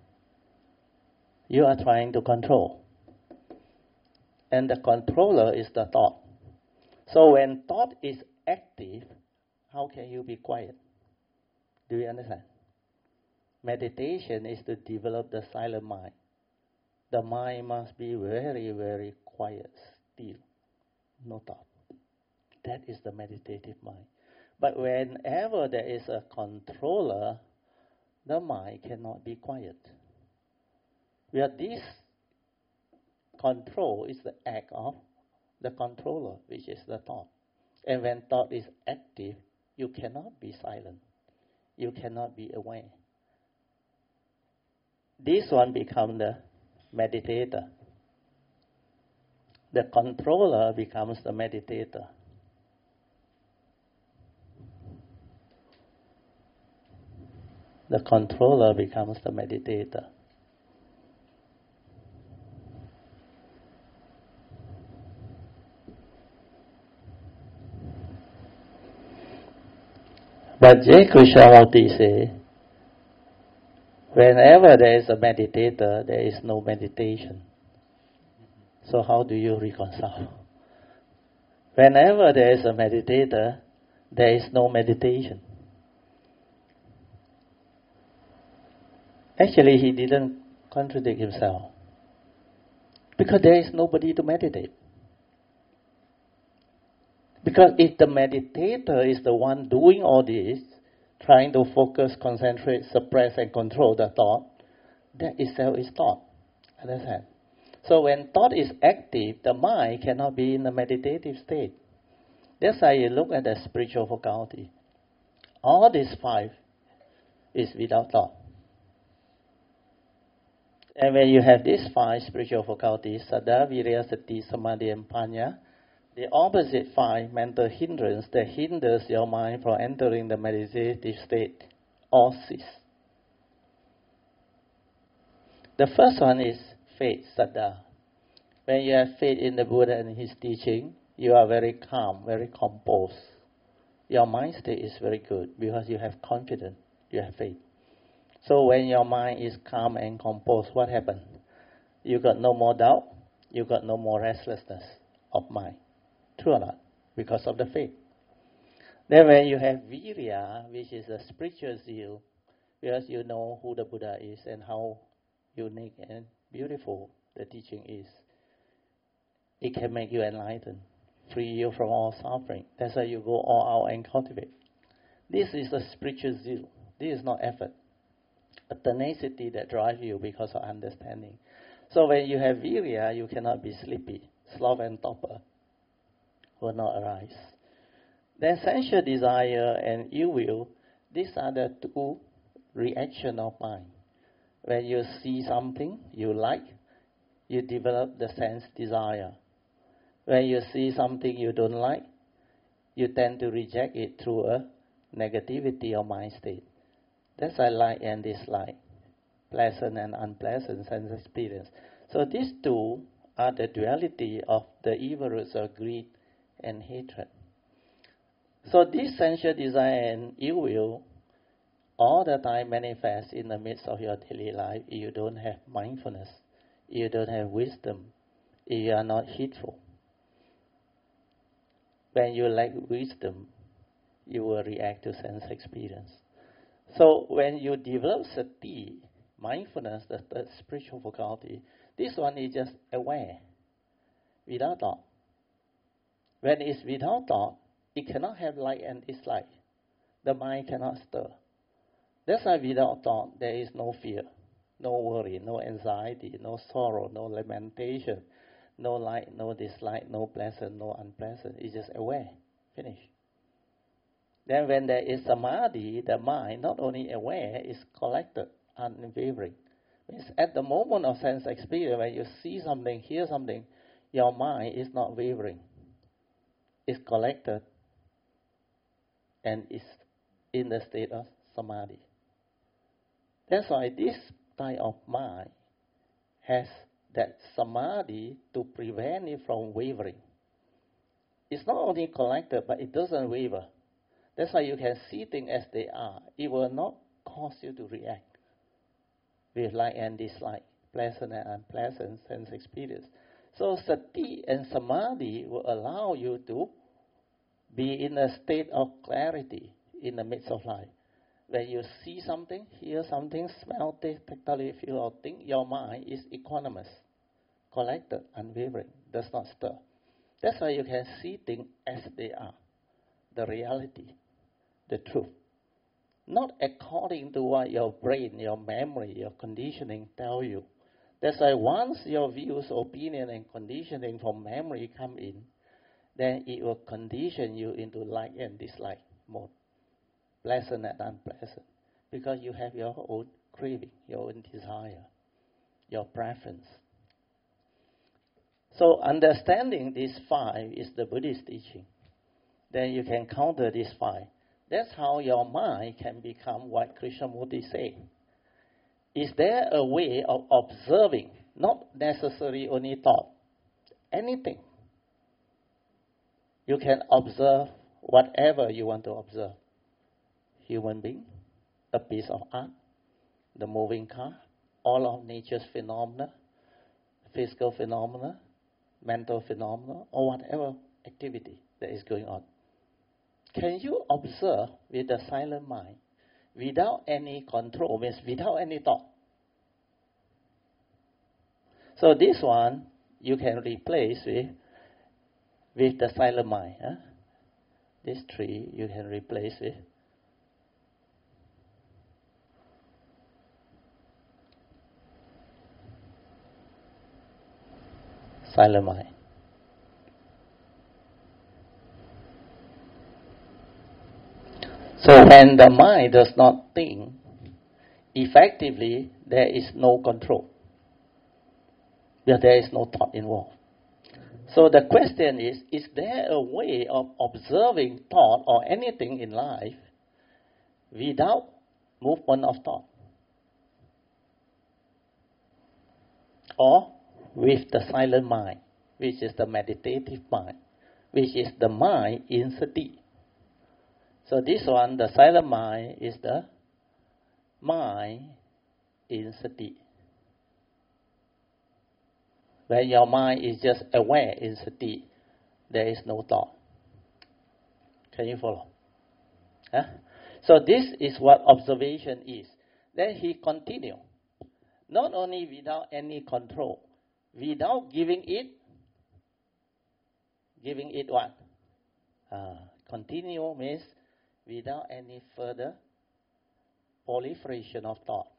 You are trying to control. And the controller is the thought. So when thought is active, how can you be quiet? Do you understand? Meditation is to develop the silent mind. The mind must be very, very quiet, still, no thought. That is the meditative mind. But whenever there is a controller, the mind cannot be quiet. Where this control is the act of the controller, which is the thought. And when thought is active, you cannot be silent. You cannot be aware. This one becomes the meditator. The controller becomes the meditator. The controller becomes the meditator. But J. Krishnamurti says, whenever there is a meditator, there is no meditation. So how do you reconcile? Whenever there is a meditator, there is no meditation. Actually, he didn't contradict himself. Because there is nobody to meditate. Because if the meditator is the one doing all this, trying to focus, concentrate, suppress and control the thought, that itself is thought. Understand? So when thought is active, the mind cannot be in a meditative state. That's why you look at the spiritual faculty. All these five is without thought. And when you have these five spiritual faculties, Saddha, Virya, Sati, Samadhi and Panya, the opposite five mental hindrance that hinders your mind from entering the meditative state all cease. The first one is faith, Saddha. When you have faith in the Buddha and his teaching, you are very calm, very composed. Your mind state is very good because you have confidence, you have faith. So when your mind is calm and composed, what happens? You got no more doubt, you got no more restlessness of mind. True or not? Because of the faith. Then when you have virya, which is a spiritual zeal, because you know who the Buddha is and how unique and beautiful the teaching is, it can make you enlightened, free you from all suffering. That's why you go all out and cultivate. This is a spiritual zeal. This is not effort. A tenacity that drives you because of understanding. So when you have virya, you cannot be sleepy. Sloth and torpor will not arise. Then sensual desire and ill will, these are the two reactions of mind. When you see something you like, you develop the sense desire. When you see something you don't like, you tend to reject it through a negativity of mind state. That's why like and dislike, pleasant and unpleasant sense experience. So these two are the duality of the evil roots of greed and hatred. So this sensual desire and ill will all the time manifest in the midst of your daily life if you don't have mindfulness, if you don't have wisdom, if you are not heedful. When you lack wisdom, you will react to sense experience. So when you develop sati, mindfulness, the third spiritual faculty, this one is just aware, without thought. When it's without thought, it cannot have like and dislike. The mind cannot stir. That's why without thought, there is no fear, no worry, no anxiety, no sorrow, no lamentation, no like, no dislike, no pleasant, no unpleasant. It's just aware. Finish. Then when there is samadhi, the mind not only aware, is collected, unwavering. Means at the moment of sense experience, when you see something, hear something, your mind is not wavering. It's collected and is in the state of samadhi. That's why this type of mind has that samadhi to prevent it from wavering. It's not only collected, but it doesn't waver. That's why you can see things as they are. It will not cause you to react with like and dislike, pleasant and unpleasant sense experience. So sati and samadhi will allow you to be in a state of clarity in the midst of life. When you see something, hear something, smell, taste, tactile, feel, or think, your mind is equanimous, collected, unwavering, does not stir. That's why you can see things as they are, the reality, the truth. Not according to what your brain, your memory, your conditioning tell you. That's why once your views, opinion, and conditioning from memory come in, then it will condition you into like and dislike mode, pleasant and unpleasant, because you have your own craving, your own desire, your preference. So understanding these five is the Buddhist teaching. Then you can counter these five. That's how your mind can become what Krishnamurti said. Is there a way of observing, not necessarily only thought, anything? You can observe whatever you want to observe. Human being, a piece of art, the moving car, all of nature's phenomena, physical phenomena, mental phenomena, or whatever activity that is going on. Can you observe with a silent mind, without any control, means without any thought? So this one you can replace with the silent mind. These three you can replace with silent mind. So when the mind does not think, effectively there is no control. There is no thought involved. So the question is there a way of observing thought or anything in life without movement of thought? Or with the silent mind, which is the meditative mind, which is the mind in sati. So this one, the silent mind, is the mind in sati. When your mind is just aware in sati, there is no thought. Can you follow? So this is what observation is. Then he continued. Not only without any control, without giving it what? Continue means without any further proliferation of thought.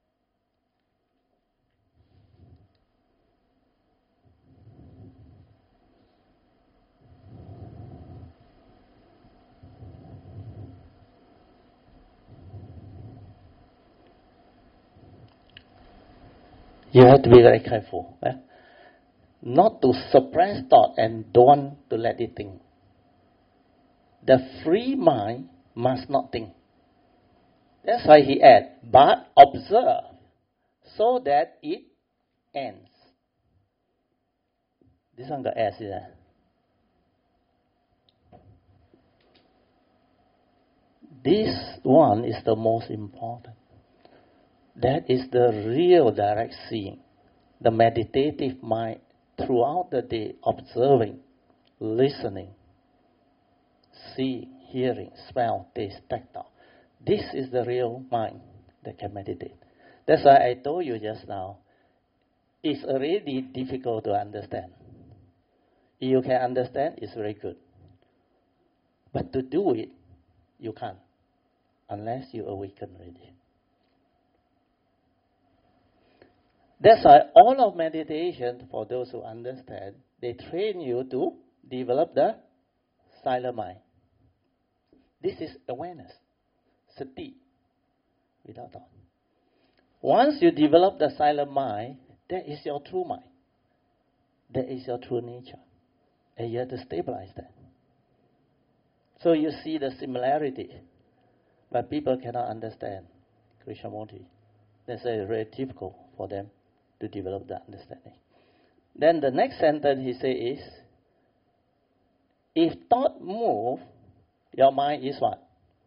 You have to be very careful. Not to suppress thought and don't to let it think. The free mind must not think. That's why he adds, but observe so that it ends. This one got S, is it? This one is the most important. That is the real direct seeing. The meditative mind throughout the day, observing, listening, seeing, hearing, smell, taste, tactile. This is the real mind that can meditate. That's why I told you just now, it's already difficult to understand. If you can understand, it's very good. But to do it, you can't, unless you awaken already. That's why all of meditation, for those who understand, they train you to develop the silent mind. This is awareness, sati, without thought. Once you develop the silent mind, that is your true mind. That is your true nature. And you have to stabilize that. So you see the similarity, but people cannot understand Krishnamurti. That's very difficult for them to develop that understanding. Then the next sentence he says is, if thought move, your mind is what?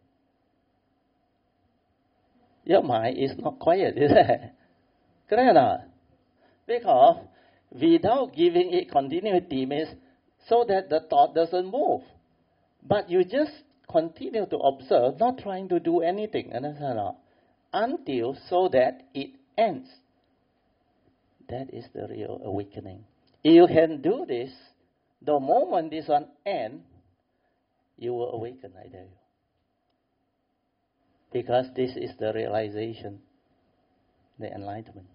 Your mind is not quiet, is it? Correct or not? Because without giving it continuity means so that the thought doesn't move. But you just continue to observe, not trying to do anything, understand or not? Until so that it ends. That is the real awakening. If you can do this, the moment this one ends, you will awaken, I tell you. Because this is the realization, the enlightenment.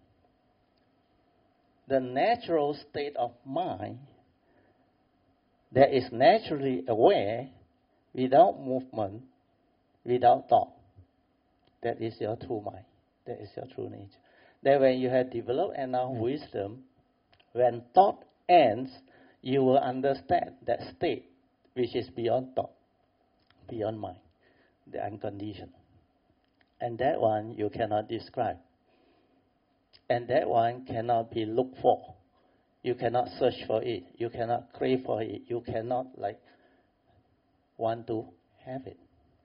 The natural state of mind that is naturally aware, without movement, without thought. That is your true mind. That is your true nature. That when you have developed enough wisdom, when thought ends, you will understand that state which is beyond thought, beyond mind, the unconditioned. And that one you cannot describe. And that one cannot be looked for. You cannot search for it. You cannot crave for it. You cannot want to have it.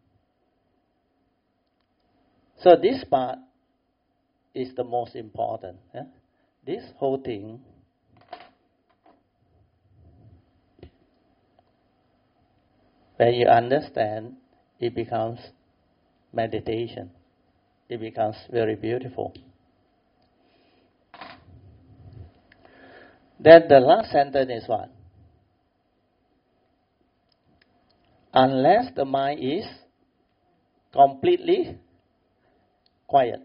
So this part is the most important. Yeah? This whole thing when you understand, it becomes meditation. It becomes very beautiful. Then the last sentence is what? Unless the mind is completely quiet,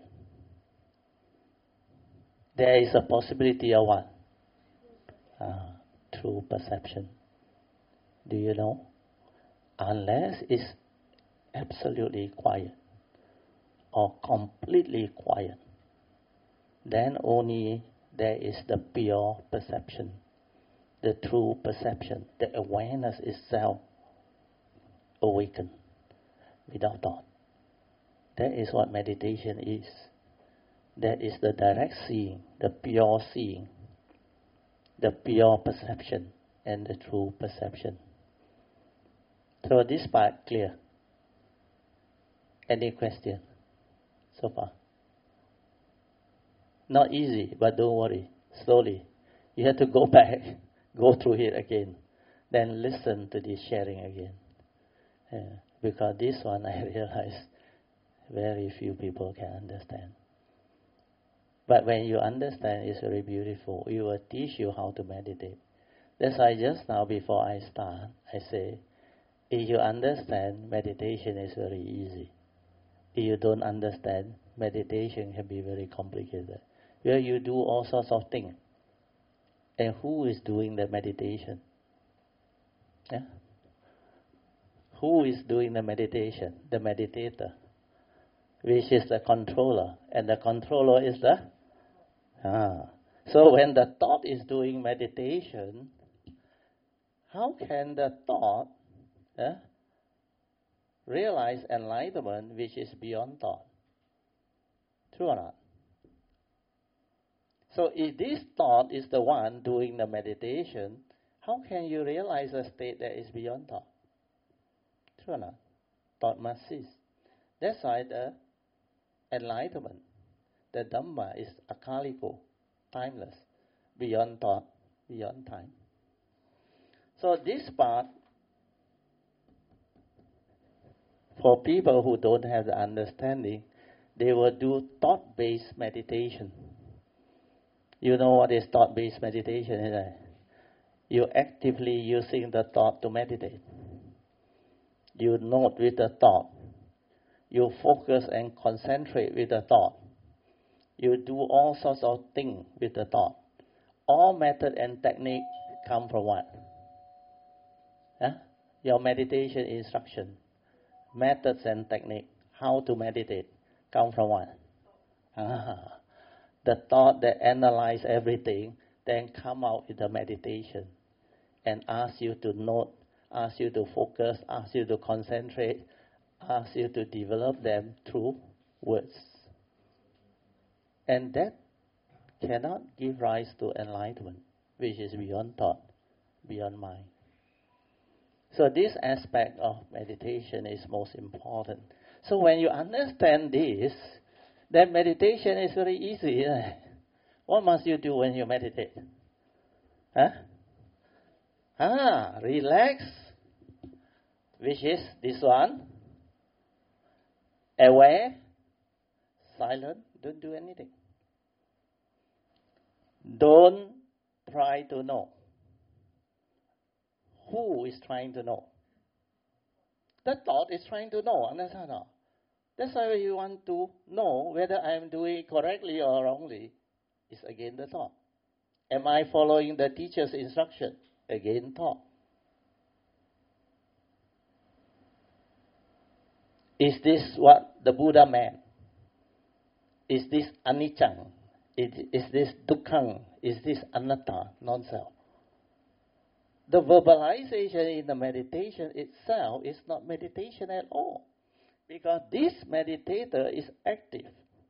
there is a possibility of what? True perception. Do you know? Unless it's absolutely quiet or completely quiet, then only there is the pure perception, the true perception, the awareness itself awakened without thought. That is what meditation is. That is the direct seeing, the pure seeing, the pure perception, and the true perception. So this part clear. Any question so far? Not easy, but don't worry. Slowly. You have to go back, go through it again. Then listen to this sharing again. Because this one I realize very few people can understand. But when you understand, it's very beautiful. It will teach you how to meditate. That's why just now before I start, I say, if you understand, meditation is very easy. If you don't understand, meditation can be very complicated. Where you do all sorts of things. And who is doing the meditation? Yeah? Who is doing the meditation? The meditator, which is the controller. And the controller is the... So when the thought is doing meditation, how can the thought realize enlightenment which is beyond thought? True or not? So if this thought is the one doing the meditation, how can you realize a state that is beyond thought? True or not? Thought must cease. That's why the enlightenment, the Dhamma, is akaliko, timeless, beyond thought, beyond time. So this part, for people who don't have the understanding, they will do thought-based meditation. You know what is thought-based meditation, isn't it? You're actively using the thought to meditate. You note with the thought. You focus and concentrate with the thought. You do all sorts of things with the thought. All method and technique come from what? Your meditation instruction. methods and technique, how to meditate, come from what? The thought that analyze everything, then come out with the meditation and ask you to note, ask you to focus, ask you to concentrate, ask you to develop them through words. And that cannot give rise to enlightenment, which is beyond thought, beyond mind. So this aspect of meditation is most important. So when you understand this, then meditation is very easy. What must you do when you meditate? Relax, which is this one. Aware, silent, don't do anything. Don't try to know. Who is trying to know? The thought is trying to know, understand? That's why you want to know whether I am doing it correctly or wrongly. It's again the thought. Am I following the teacher's instruction? Again thought. Is this what the Buddha meant? Is this anicca? Is this dukkha? Is this anatta? Non-self. The verbalization in the meditation itself is not meditation at all, because this meditator is active.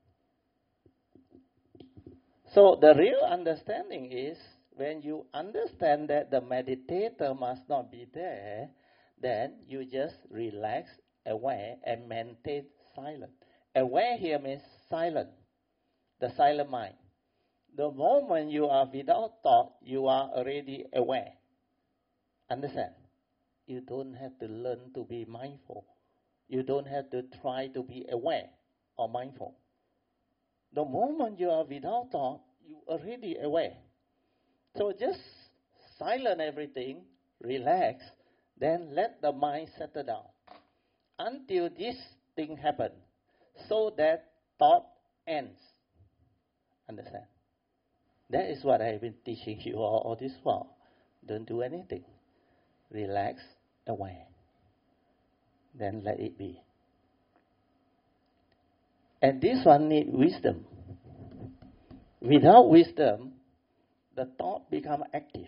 So the real understanding is, when you understand that the meditator must not be there, then you just relax, aware, and maintain silent. Aware here means silent, the silent mind. The moment you are without thought, you are already aware. Understand? You don't have to learn to be mindful. You don't have to try to be aware or mindful. The moment you are without thought, you are already aware. So just silence everything, relax, then let the mind settle down until this thing happens, so that thought ends. Understand? That is what I have been teaching you all this while. Don't do anything. Relax, aware. Then let it be. And this one needs wisdom. Without wisdom, the thought becomes active.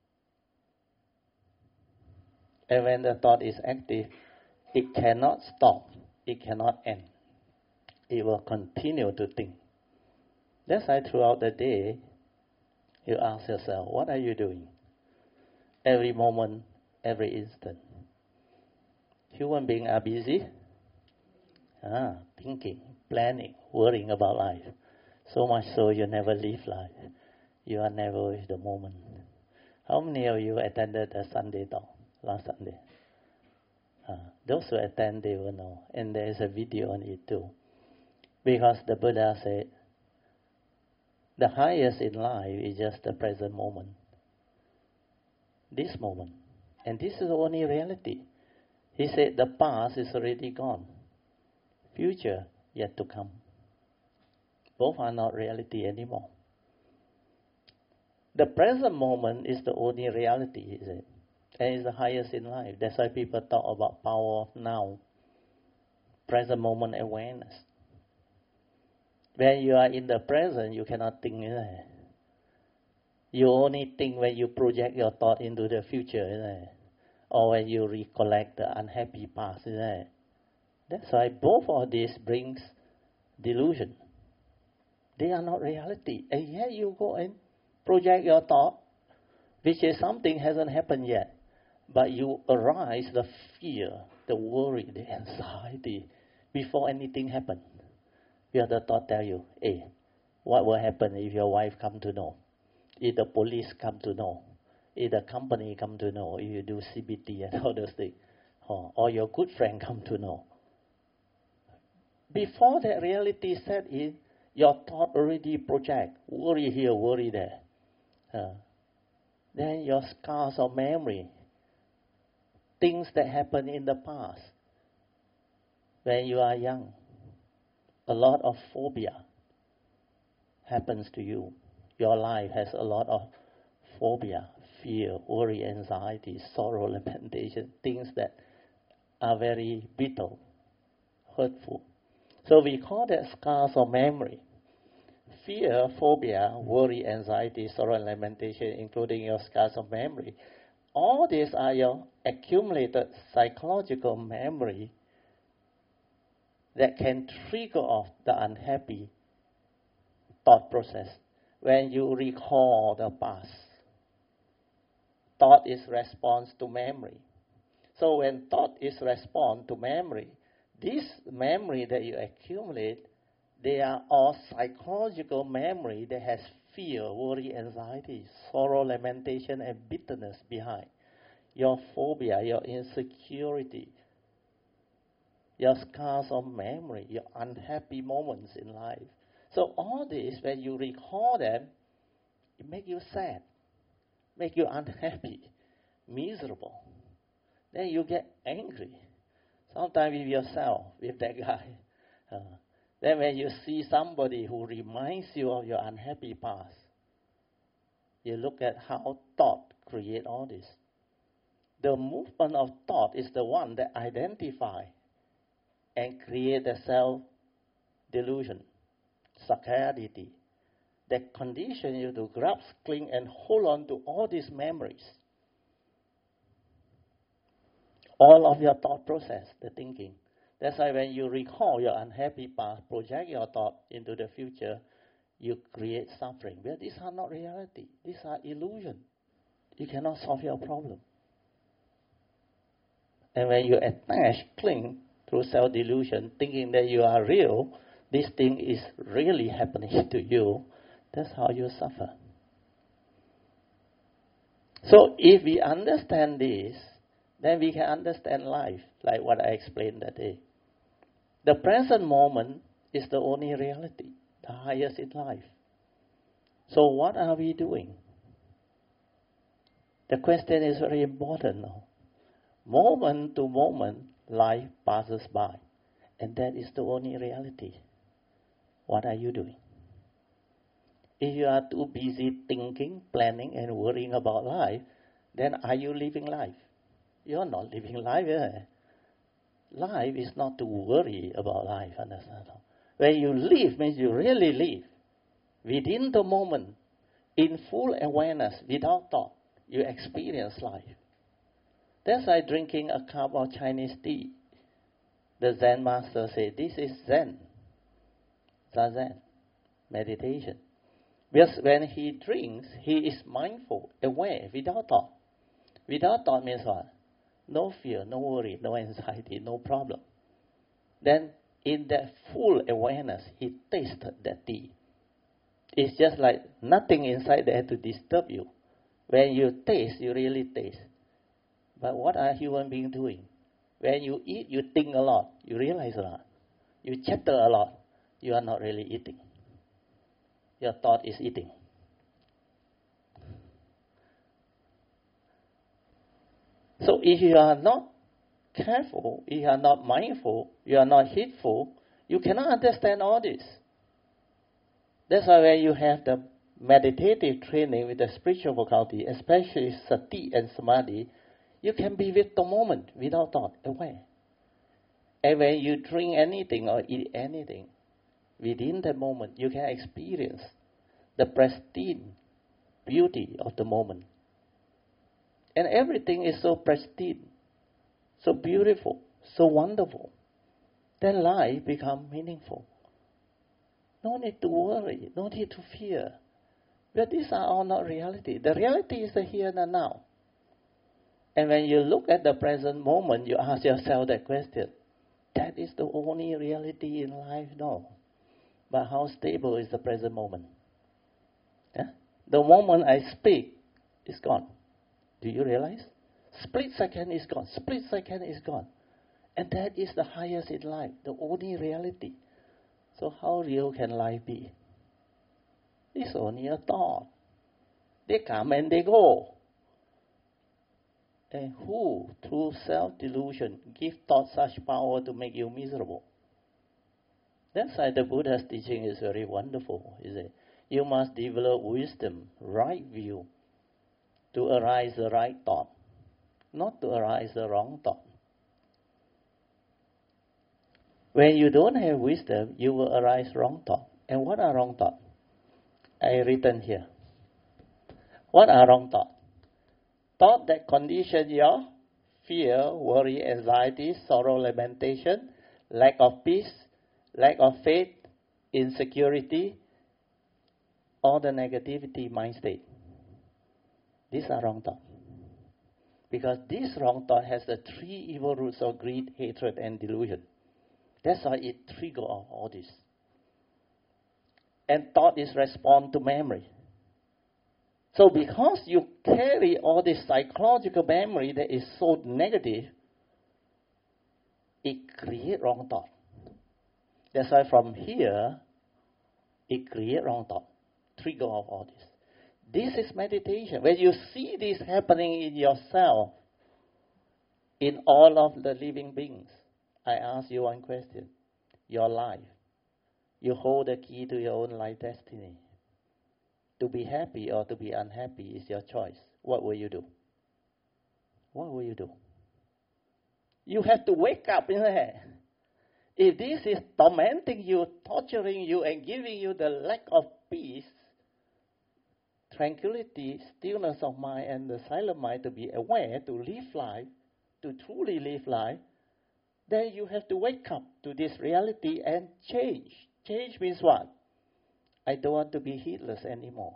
And when the thought is active, it cannot stop. It cannot end. It will continue to think. That's why throughout the day, you ask yourself, what are you doing? Every moment, every instant. Human beings are busy. Thinking, planning, worrying about life. So much so you never live life. You are never with the moment. How many of you attended the Sunday talk last Sunday? Those who attend, they will know. And there is a video on it too. Because the Buddha said, the highest in life is just the present moment. This moment. And this is the only reality. He said the past is already gone. Future yet to come. Both are not reality anymore. The present moment is the only reality, is it? And it's the highest in life. That's why people talk about power of now. Present moment awareness. When you are in the present, you cannot think. You only think when you project your thought into the future, or when you recollect the unhappy past. That's why both of these brings delusion. They are not reality. And yet you go and project your thought, which is something hasn't happened yet. But you arise the fear, the worry, the anxiety before anything happens. Your the thought tell you, hey, what will happen if your wife come to know? If the police come to know? If the company come to know? If you do CBT and all those things? Or your good friend come to know? Before that reality set in, your thought already project. Worry here, worry there. Then your scars of memory. Things that happened in the past. When you are young. A lot of phobia happens to you. Your life has a lot of phobia, fear, worry, anxiety, sorrow, lamentation, things that are very bitter, hurtful. So we call that scars of memory. Fear, phobia, worry, anxiety, sorrow, and lamentation, including your scars of memory. All these are your accumulated psychological memory that can trigger off the unhappy thought process when you recall the past. Thought is response to memory. So when thought is response to memory, this memory that you accumulate, they are all psychological memory that has fear, worry, anxiety, sorrow, lamentation, and bitterness behind. Your phobia, your insecurity, your scars of memory, your unhappy moments in life. So all this, when you recall them, it makes you sad, make you unhappy, miserable. Then you get angry, sometimes with yourself, with that guy. Then when you see somebody who reminds you of your unhappy past, you look at how thought create all this. The movement of thought is the one that identify and create the self-delusion, scarcity, that condition you to grasp, cling, and hold on to all these memories. All of your thought process, the thinking. That's why when you recall your unhappy past, project your thought into the future, you create suffering. But these are not reality. These are illusion. You cannot solve your problem. And when you attach, cling through self-delusion, thinking that you are real, this thing is really happening to you, that's how you suffer. So if we understand this, then we can understand life, like what I explained that day. The present moment is the only reality, the highest in life. So what are we doing? The question is very important now. Moment to moment, life passes by. And that is the only reality. What are you doing? If you are too busy thinking, planning, and worrying about life, then are you living life? You're not living life. Life is not to worry about life, understand? When you live, means you really live. Within the moment, in full awareness, without thought, you experience life. That's why drinking a cup of Chinese tea, the Zen master said, this is Zen, Zazen, meditation. Because when he drinks, he is mindful, aware, without thought. Without thought means what? No fear, no worry, no anxiety, no problem. Then in that full awareness, he tasted that tea. It's just like nothing inside there to disturb you. When you taste, you really taste. But what are human beings doing? When you eat, you think a lot. You realize a lot. You chatter a lot. You are not really eating. Your thought is eating. So if you are not careful, if you are not mindful, you are not heedful, you cannot understand all this. That's why when you have the meditative training with the spiritual faculty, especially sati and samadhi, you can be with the moment without thought, aware. And when you drink anything or eat anything, within the moment you can experience the pristine beauty of the moment. And everything is so pristine, so beautiful, so wonderful. Then life becomes meaningful. No need to worry, no need to fear. But these are all not reality. The reality is the here and now. And when you look at the present moment, you ask yourself that question. That is the only reality in life? No. But how stable is the present moment? Yeah? The moment I speak, it's gone. Do you realize? Split second is gone. Split second is gone. And that is the highest in life, the only reality. So how real can life be? It's only a thought. They come and they go. And who, through self-delusion, give thought such power to make you miserable? That's why the Buddha's teaching is very wonderful, is it? You must develop wisdom, right view, to arise the right thought, not to arise the wrong thought. When you don't have wisdom, you will arise wrong thought. And what are wrong thoughts? I written here. What are wrong thoughts? Thought that condition your fear, worry, anxiety, sorrow, lamentation, lack of peace, lack of faith, insecurity, or the negativity mind state. These are wrong thoughts. Because this wrong thought has the three evil roots of greed, hatred, and delusion. That's why it triggers all this. And thought is respond to memory. So because you carry all this psychological memory that is so negative, it creates wrong thought. That's why from here, it creates wrong thought. Trigger of all this. This is meditation. When you see this happening in yourself, in all of the living beings, I ask you one question. Your life. You hold the key to your own life destiny. To be happy or to be unhappy is your choice. What will you do? What will you do? You have to wake up in there. If this is tormenting you, torturing you, and giving you the lack of peace, tranquility, stillness of mind, and the silent mind to be aware, to live life, to truly live life, then you have to wake up to this reality and change. Change means what? I don't want to be heedless anymore.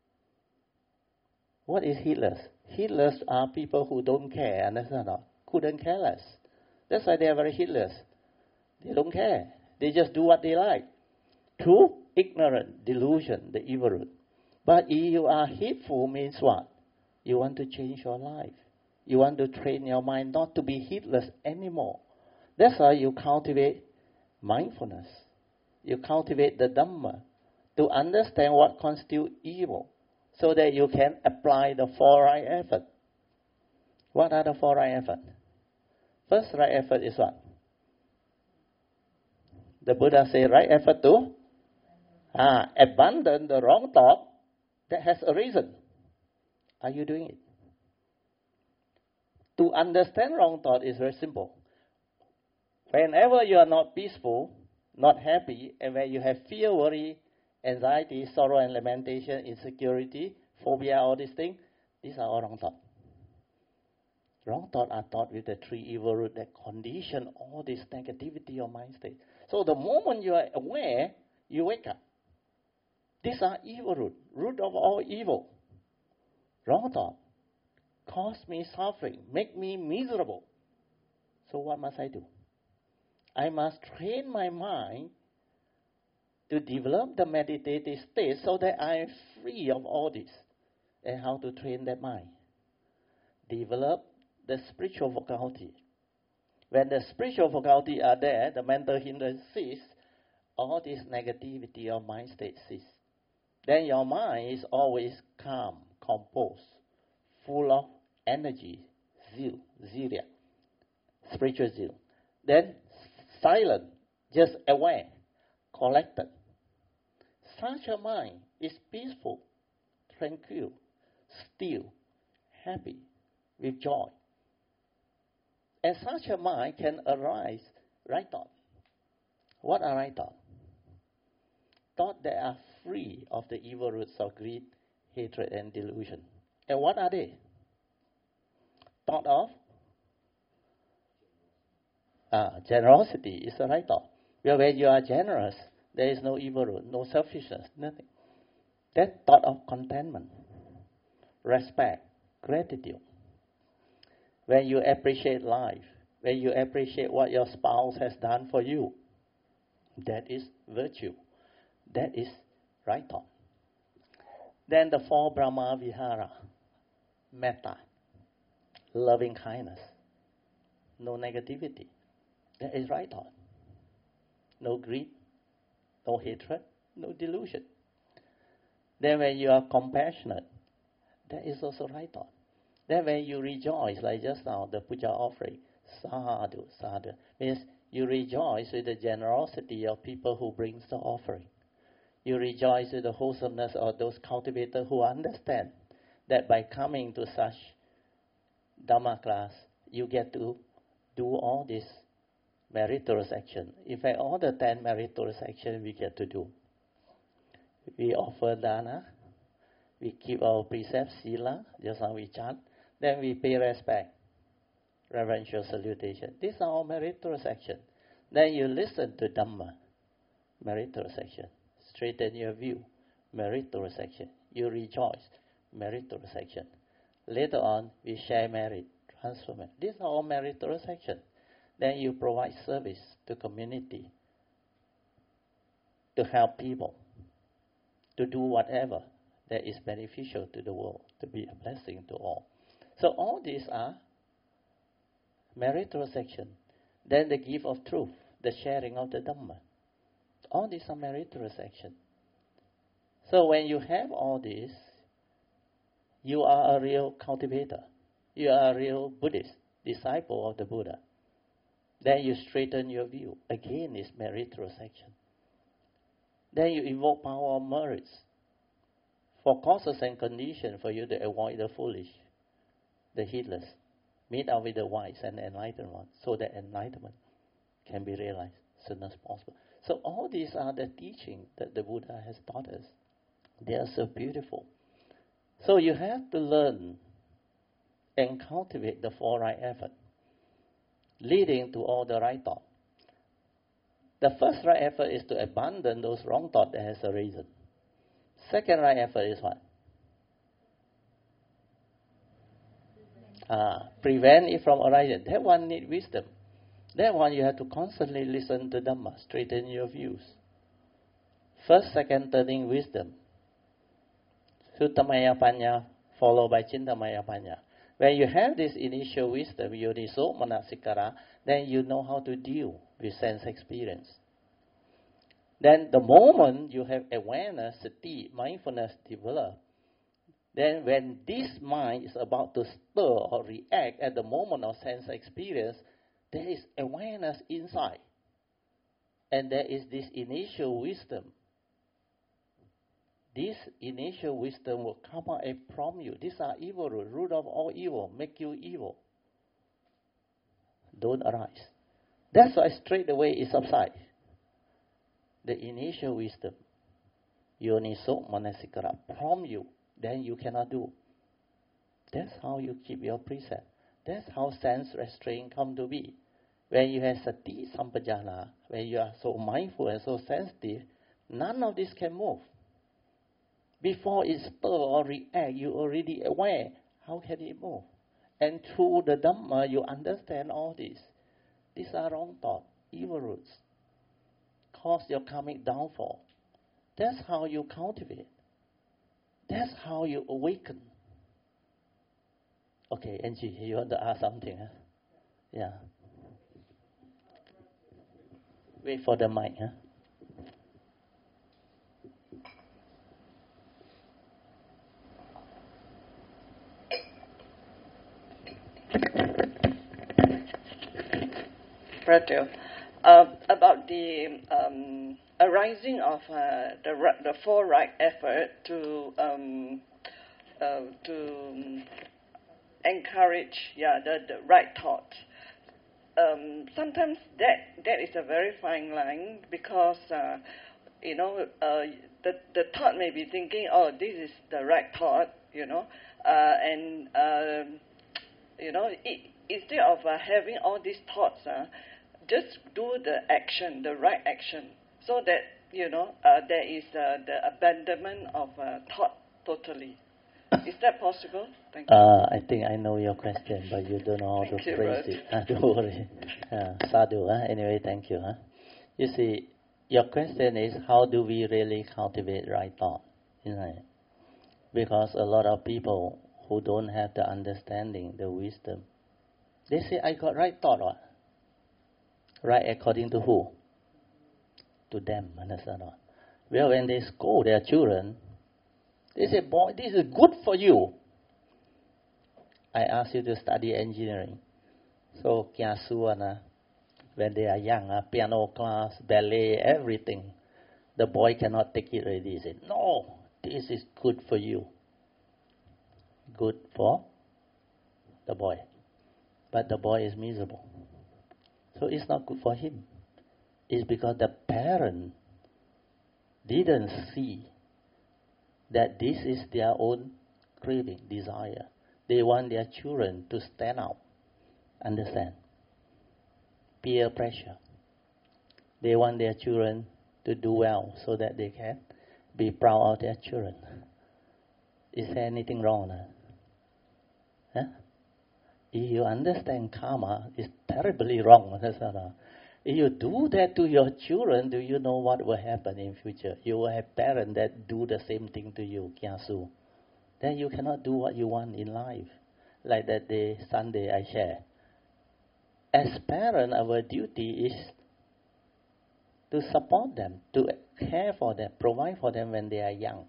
What is heedless? Heedless are people who don't care, understand or not? Couldn't care less. That's why they are very heedless. They don't care. They just do what they like. True, ignorant, delusion, the evil root. But if you are heedful means what? You want to change your life. You want to train your mind not to be heedless anymore. That's why you cultivate mindfulness. You cultivate the Dhamma to understand what constitutes evil so that you can apply the four right effort. What are the four right effort? First right effort is what? The Buddha said right effort to abandon the wrong thought that has arisen. Are you doing it? To understand wrong thought is very simple. Whenever you are not peaceful, not happy, and when you have fear, worry, anxiety, sorrow and lamentation, insecurity, phobia, all these things, these are all wrong thoughts. Wrong thoughts are thought with the three evil roots that condition all this negativity of mind state. So the moment you are aware, you wake up. These are evil root, root of all evil. Wrong thought cause me suffering, make me miserable. So what must I do? I must train my mind to develop the meditative state so that I am free of all this. And how to train that mind? Develop the spiritual faculty. When the spiritual faculty are there, the mental hindrance cease, all this negativity of mind state cease. Then your mind is always calm, composed, full of energy, zeal, zelia, spiritual zeal. Then silent, just aware, collected. Such a mind is peaceful, tranquil, still, happy, with joy. And such a mind can arise right thought. What are right thoughts? Thoughts that are free of the evil roots of greed, hatred, and delusion. And what are they? Thought of generosity is the right thought. Where when you are generous, there is no evil root, no selfishness, nothing. That thought of contentment, respect, gratitude. When you appreciate life, when you appreciate what your spouse has done for you, that is virtue. That is right thought. Then the four Brahma Vihara, metta, loving kindness, no negativity. That is right thought. No greed, no hatred, no delusion. Then when you are compassionate, that is also right thought. Then when you rejoice, like just now, the puja offering, sadhu, sadhu, means you rejoice with the generosity of people who brings the offering. You rejoice with the wholesomeness of those cultivators who understand that by coming to such Dhamma class, you get to do all this meritorious action. In fact, all the 10 meritorious actions we get to do. We offer dana, we keep our precepts, sila, just how we chant, then we pay respect, reverential salutation. These are all meritorious actions. Then you listen to Dhamma, meritorious action. Straighten your view, meritorious action. You rejoice, meritorious action. Later on, we share merit, transfer merit. These are all meritorious actions. Then you provide service to community, to help people, to do whatever that is beneficial to the world, to be a blessing to all. So all these are meritorious actions. Then the gift of truth, the sharing of the Dhamma. All these are meritorious actions. So when you have all this, you are a real cultivator. You are a real Buddhist, disciple of the Buddha. Then you straighten your view. Again, it's meritorious action. Then you invoke power of merits for causes and conditions for you to avoid the foolish, the heedless, meet up with the wise and enlightened ones, so that enlightenment can be realized as soon as possible. So all these are the teachings that the Buddha has taught us. They are so beautiful. So you have to learn and cultivate the four right effort, leading to all the right thought. The first right effort is to abandon those wrong thoughts that has arisen. Second right effort is what? Prevent it from arising. That one needs wisdom. That one you have to constantly listen to Dhamma, straighten your views. First, second, thirding wisdom. Suttamaya Panya, followed by Chintamaya Panya. When you have this initial wisdom, Yoniso Manasikara, then you know how to deal with sense experience. Then the moment you have awareness, sati, mindfulness develop, then when this mind is about to stir or react at the moment of sense experience, there is awareness inside. And there is this initial wisdom. This initial wisdom will come out from you. These are evil roots. Root of all evil, make you evil. Don't arise. That's why straight away it subsides. The initial wisdom, Yoniso Manasikara, from you, then you cannot do. That's how you keep your precept. That's how sense restraint come to be. When you have sati sampajana, when you are so mindful and so sensitive, none of this can move. Before it stir or react, you already aware. How can it move? And through the Dhamma, you understand all this. These are wrong thoughts, evil roots. Cause your karmic downfall. That's how you cultivate. That's how you awaken. Okay, Angie, you want to ask something? Huh? Yeah. Wait for the mic. Huh? About the arising of the four right effort to encourage the right thought. Sometimes that is a very fine line because the thought may be thinking, oh, this is the right thought, instead of having all these thoughts, just do the action, the right action, so that there is the abandonment of thought totally. Is that possible? Thank you. I think I know your question, but you don't know how to phrase it. Don't worry. Sadhu. Anyway, thank you. You see, your question is how do we really cultivate right thought? Isn't it? Because a lot of people who don't have the understanding, the wisdom, they say, I got right thought. What? Right according to who? To them, understand? Well, when they scold their children, they say, boy, this is good for you. I ask you to study engineering. So, when they are young, piano class, ballet, everything, the boy cannot take it already. He said, no, this is good for you. Good for the boy. But the boy is miserable. So it's not good for him. It's because the parent didn't see that this is their own craving, desire. They want their children to stand out. Understand? Peer pressure. They want their children to do well so that they can be proud of their children. Is there anything wrong? Huh? If you understand karma, it's terribly wrong. If you do that to your children, do you know what will happen in future? You will have parents that do the same thing to you, kiasu. Then you cannot do what you want in life. Like that day, Sunday, I share. As parents, our duty is to support them, to care for them, provide for them when they are young.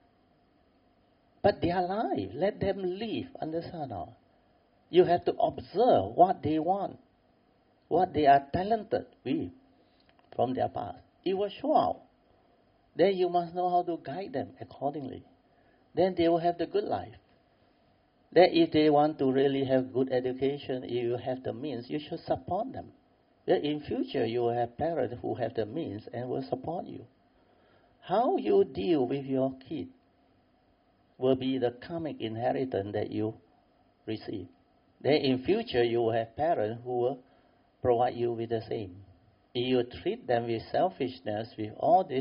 But their life, let them live, understand? You have to observe what they want, what they are talented with from their past. It will show out. Then you must know how to guide them accordingly. Then they will have the good life. Then if they want to really have good education, if you have the means, you should support them. Then in future, you will have parents who have the means and will support you. How you deal with your kid will be the karmic inheritance that you receive. Then in future, you will have parents who will provide you with the same. If you treat them with selfishness, with all this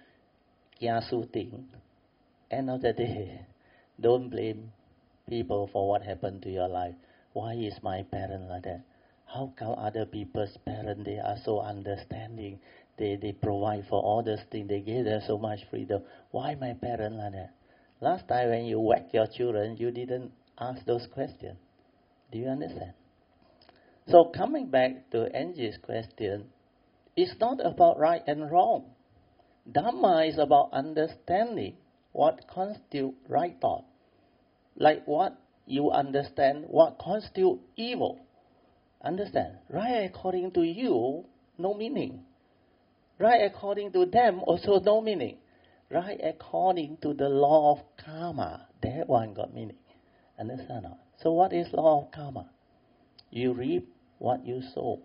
kiasu thing, end of the day, don't blame people for what happened to your life. Why is my parent like that? How come other people's parents, they are so understanding? They provide for all these things. They give them so much freedom. Why my parent like that? Last time when you whack your children, you didn't ask those questions. Do you understand? So coming back to Angie's question, it's not about right and wrong. Dhamma is about understanding what constitutes right thought. Like what you understand, what constitutes evil. Understand? Right according to you, no meaning. Right according to them, also no meaning. Right according to the law of karma, that one got meaning. Understand? So what is law of karma? You reap what you sow.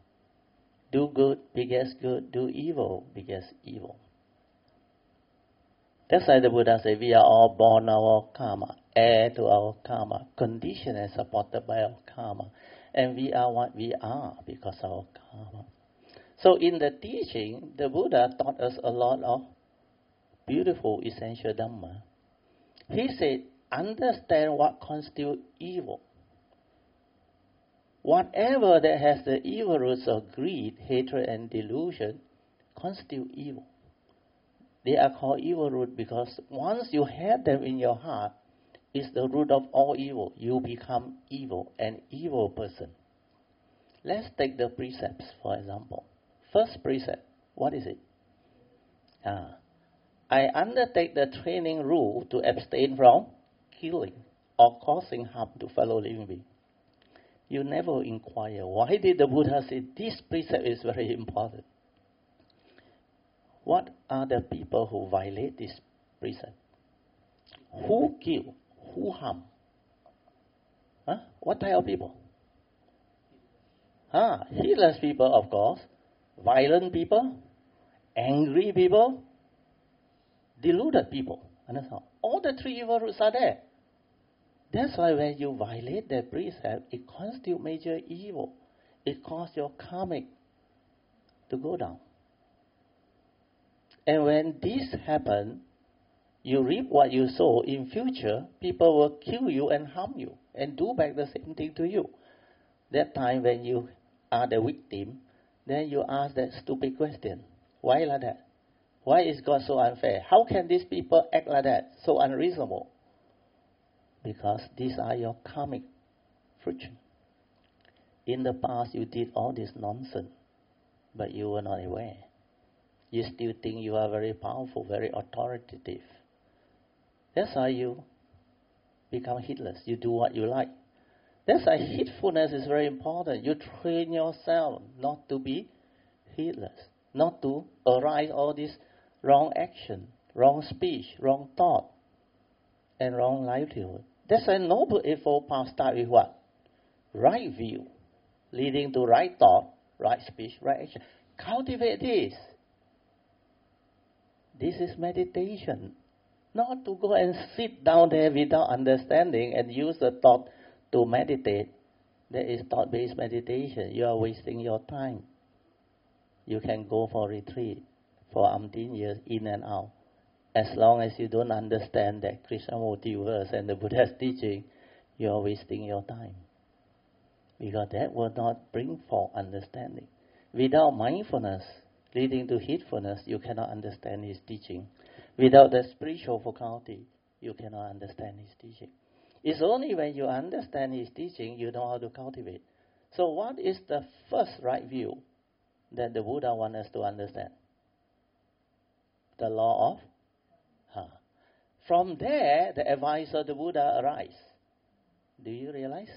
Do good begets good, do evil begets evil. That's why the Buddha said we are all born our karma, heir to our karma, conditioned and supported by our karma. And we are what we are because of our karma. So in the teaching, the Buddha taught us a lot of beautiful essential Dhamma. He said, understand what constitutes evil. Whatever that has the evil roots of greed, hatred, and delusion constitute evil. They are called evil root because once you have them in your heart, it's the root of all evil. You become evil, an evil person. Let's take the precepts, for example. First precept, what is it? I undertake the training rule to abstain from killing or causing harm to fellow living beings. You never inquire, why did the Buddha say this precept is very important? What are the people who violate this precept? Who kill? Who harm? What type of people? Heedless people, of course. Violent people. Angry people. Deluded people. Understand? All the three evil roots are there. That's why when you violate that precept, it constitutes major evil. It causes your karmic to go down. And when this happens, you reap what you sow. In future, people will kill you and harm you and do back the same thing to you. That time when you are the victim, then you ask that stupid question. Why like that? Why is God so unfair? How can these people act like that? So unreasonable. Because these are your karmic friction. In the past, you did all this nonsense, but you were not aware. You still think you are very powerful, very authoritative. That's why you become heedless. You do what you like. That's why heedfulness is very important. You train yourself not to be heedless, not to arise all this wrong action, wrong speech, wrong thought, and wrong livelihood. That's why Noble Eightfold Path starts with what? Right view, leading to right thought, right speech, right action. Cultivate this. This is meditation. Not to go and sit down there without understanding and use the thought to meditate. That is thought-based meditation. You are wasting your time. You can go for retreat for umpteen years in and out. As long as you don't understand that Krishnamurti verse and the Buddha's teaching, you are wasting your time. Because that will not bring forth understanding. Without mindfulness leading to heedfulness, you cannot understand his teaching. Without the spiritual faculty, you cannot understand his teaching. It's only when you understand his teaching, you know how to cultivate. So what is the first right view that the Buddha wants us to understand? The law of karma. From there, the advice of the Buddha arises. Do you realize?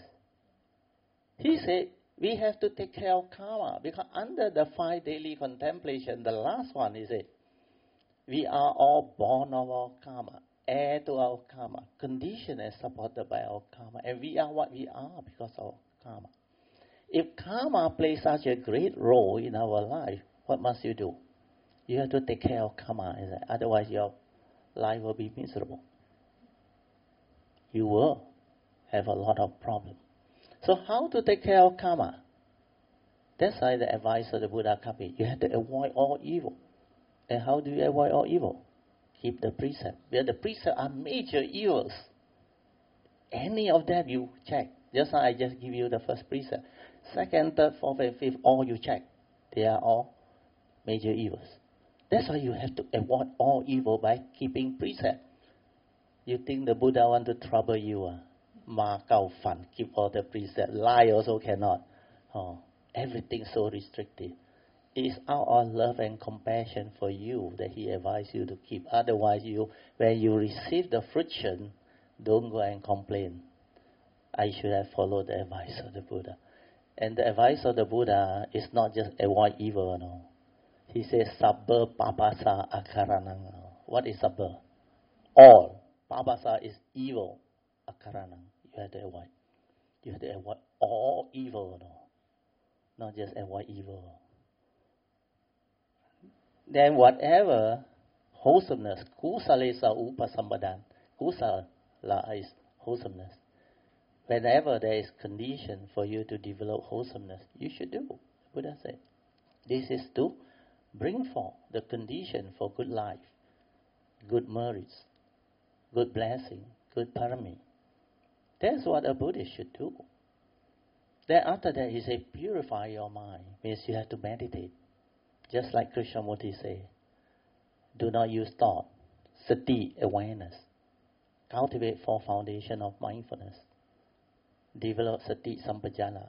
He said, we have to take care of karma, because under the 5 daily contemplation, the last one is it. We are all born of our karma, heir to our karma, conditioned and supported by our karma, and we are what we are because of karma. If karma plays such a great role in our life, what must you do? You have to take care of karma, otherwise your life will be miserable. You will have a lot of problems. So how to take care of karma? That's why the advice of the Buddha comes in. You have to avoid all evil. And how do you avoid all evil? Keep the precept. Because the precepts are major evils. Any of them you check. Just now I just give you the first precept. Second, third, fourth, and fifth, all you check. They are all major evils. That's why you have to avoid all evil by keeping precept. You think the Buddha want to trouble you? Ma Gao Fan, keep all the precepts. Lie also cannot. Everything so restricted. It is out of love and compassion for you that he advised you to keep. Otherwise, when you receive the friction, don't go and complain. I should have followed the advice of the Buddha. And the advice of the Buddha is not just avoid evil, no. He says, Sabba papasa akaranang. What is sabba? All. Papasa is evil. Akaranang. You have to avoid. You have to avoid all evil, no. Not just avoid evil. Then whatever wholesomeness, kusalesa upasambadan, kusala is wholesomeness. Whenever there is condition for you to develop wholesomeness, you should do. Buddha said, this is to bring forth the condition for good life, good merits, good blessing, good parami. That's what a Buddhist should do. Then after that, he said, purify your mind. Means you have to meditate. Just like Krishnamurti said, do not use thought. Sati, awareness. Cultivate 4 foundations of mindfulness. Develop sati sampajana.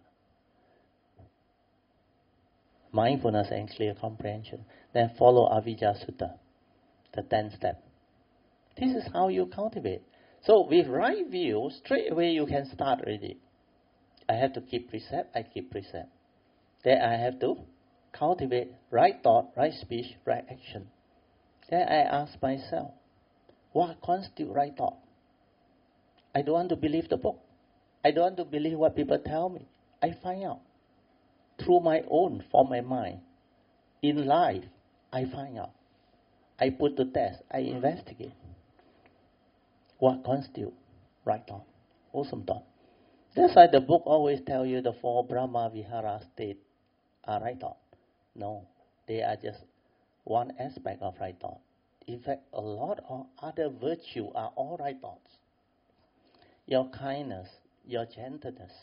Mindfulness and clear comprehension. Then follow Avijja Sutta, the 10th step. This is how you cultivate. So with right view, straight away you can start already. I have to keep precept, I keep precept. Then I have to cultivate right thought, right speech, right action. Then I ask myself, what constitutes right thought? I don't want to believe the book. I don't want to believe what people tell me. I find out. Through my own, from my mind. In life, I find out. I put to test. I investigate. What constitutes right thought? Awesome thought. That's why the book always tells you the 4 Brahma Vihara states are right thought. No, they are just one aspect of right thought. In fact, a lot of other virtues are all right thoughts. Your kindness, your gentleness,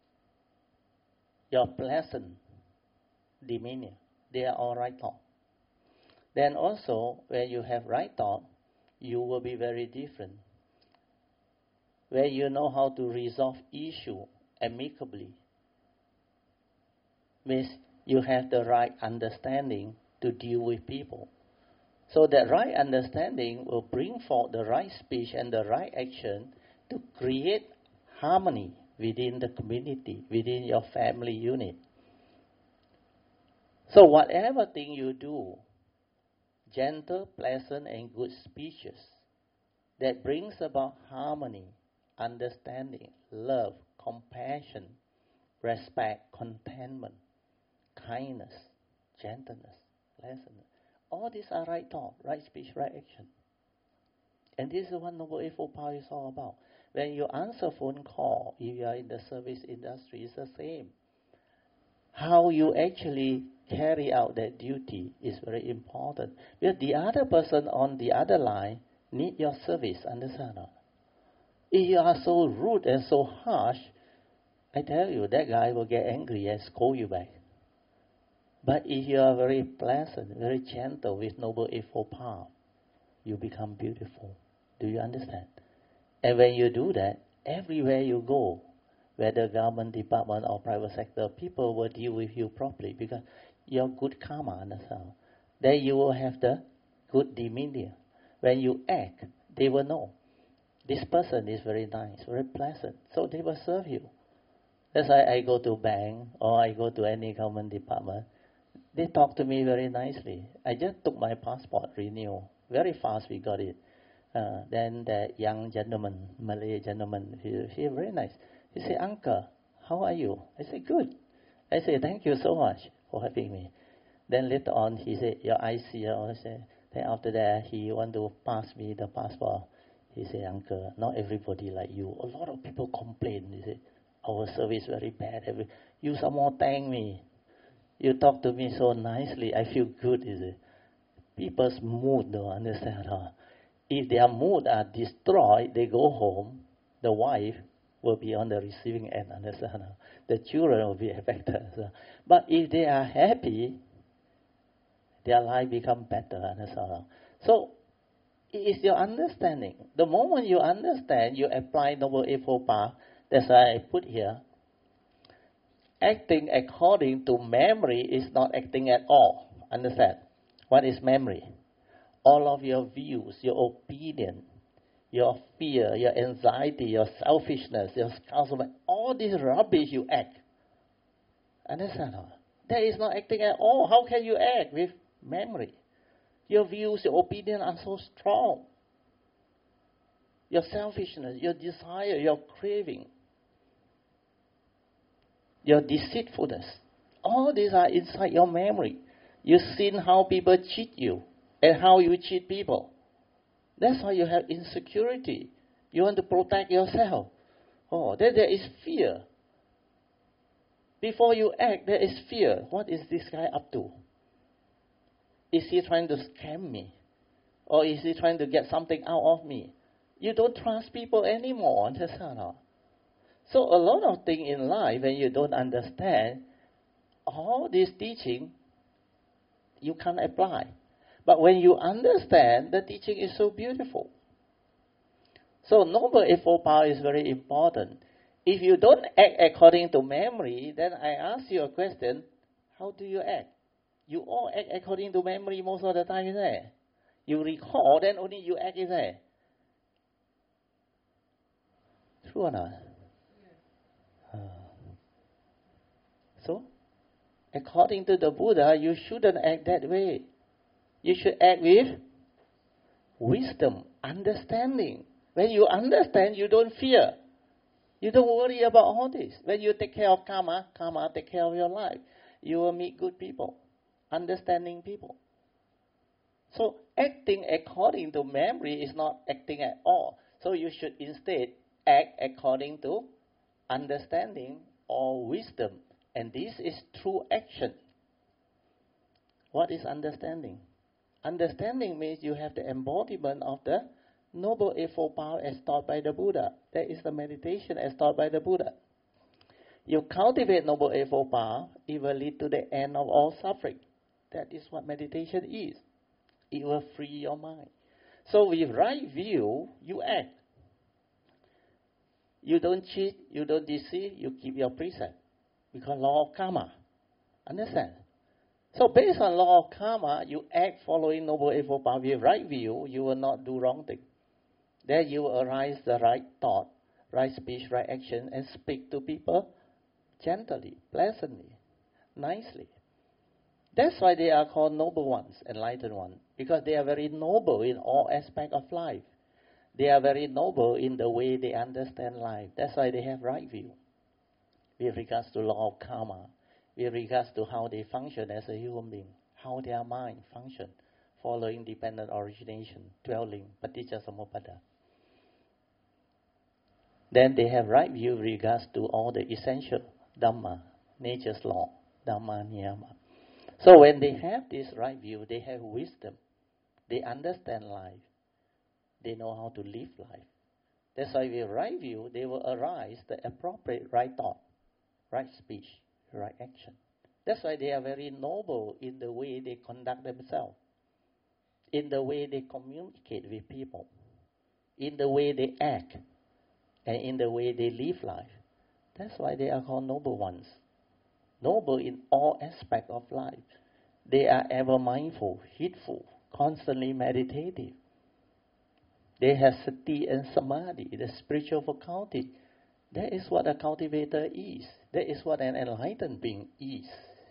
your pleasant demeanor, they are all right thought. Then also, when you have right thought, you will be very different. Where you know how to resolve issue amicably. Means you have the right understanding to deal with people. So that right understanding will bring forth the right speech and the right action to create harmony within the community, within your family unit. So whatever thing you do, gentle, pleasant, and good speeches that brings about harmony, understanding, love, compassion, respect, contentment, kindness, gentleness, pleasantness. All these are right thought, right speech, right action. And this is what Noble Eightfold Path is all about. When you answer phone call, if you are in the service industry, it's the same. How you actually carry out that duty is very important. Because the other person on the other line need your service, understand? If you are so rude and so harsh, I tell you, that guy will get angry and scold you back. But if you are very pleasant, very gentle with Noble Eightfold Path, you become beautiful. Do you understand? And when you do that, everywhere you go, whether government department or private sector, people will deal with you properly because you're good karma, understand? Then you will have the good demeanor. When you act, they will know. This person is very nice, very pleasant, so they will serve you. That's why I go to bank or I go to any government department. They talk to me very nicely. I just took my passport renewal. Very fast we got it. Then the young gentleman, Malay gentleman, he very nice. He said, "Uncle, how are you?" I said, "Good." I said, "Thank you so much for having me." Then later on, he said, "Your IC." I said, then after that, he want to pass me the passport. He said, "Uncle, not everybody like you. A lot of people complain." He said, "Our service very bad. You some more thank me. You talk to me so nicely. I feel good." He said, people's mood, don't understand. If their mood are destroyed, they go home. The wife will be on the receiving end, understand? The children will be affected. But if they are happy, their life become better, understand? So, it is your understanding. The moment you understand, you apply Noble Eightfold Path. That's why I put here, acting according to memory is not acting at all. Understand? What is memory? All of your views, your opinion, your fear, your anxiety, your selfishness, your scousement, all this rubbish you act. Understand? That is not acting at all. How can you act with memory? Your views, your opinion are so strong. Your selfishness, your desire, your craving, your deceitfulness, all these are inside your memory. You've seen how people cheat you and how you cheat people. That's why you have insecurity. You want to protect yourself. Then there is fear. Before you act, there is fear. What is this guy up to? Is he trying to scam me? Or is he trying to get something out of me? You don't trust people anymore. Understand? So a lot of things in life, when you don't understand, all this teaching, you can't apply. But when you understand, the teaching is so beautiful. So Noble Eightfold Path is very important. If you don't act according to memory, then I ask you a question, how do you act? You all act according to memory most of the time, isn't it? You recall, then only you act, isn't it? True or not? So, according to the Buddha, you shouldn't act that way. You should act with wisdom, understanding. When you understand, you don't fear. You don't worry about all this. When you take care of karma, karma take care of your life. You will meet good people, understanding people. So acting according to memory is not acting at all. So you should instead act according to understanding or wisdom. And this is true action. What is understanding? Understanding means you have the embodiment of the Noble Eightfold Path as taught by the Buddha. That is the meditation as taught by the Buddha. You cultivate Noble Eightfold Path, it will lead to the end of all suffering. That is what meditation is. It will free your mind. So with right view, you act. You don't cheat, you don't deceive, you keep your precept. Because law of karma. Understand? So based on law of karma, you act following Noble Eightfold Path. With right view, you will not do wrong thing. Then you will arise the right thought, right speech, right action, and speak to people gently, pleasantly, nicely. That's why they are called noble ones, enlightened ones, because they are very noble in all aspects of life. They are very noble in the way they understand life. That's why they have right view with regards to law of karma with regards to how they function as a human being, how their mind function, following dependent origination, dwelling, paticca samuppada. Then they have right view with regards to all the essential Dhamma, nature's law, Dhamma niyama. So when they have this right view, they have wisdom. They understand life. They know how to live life. That's why with right view, they will arise the appropriate right thought, right speech, right action. That's why they are very noble in the way they conduct themselves, in the way they communicate with people, in the way they act, and in the way they live life. That's why they are called noble ones. Noble in all aspects of life. They are ever mindful, heedful, constantly meditative. They have sati and samadhi, the spiritual faculty. That is what a cultivator is. That is what an enlightened being is.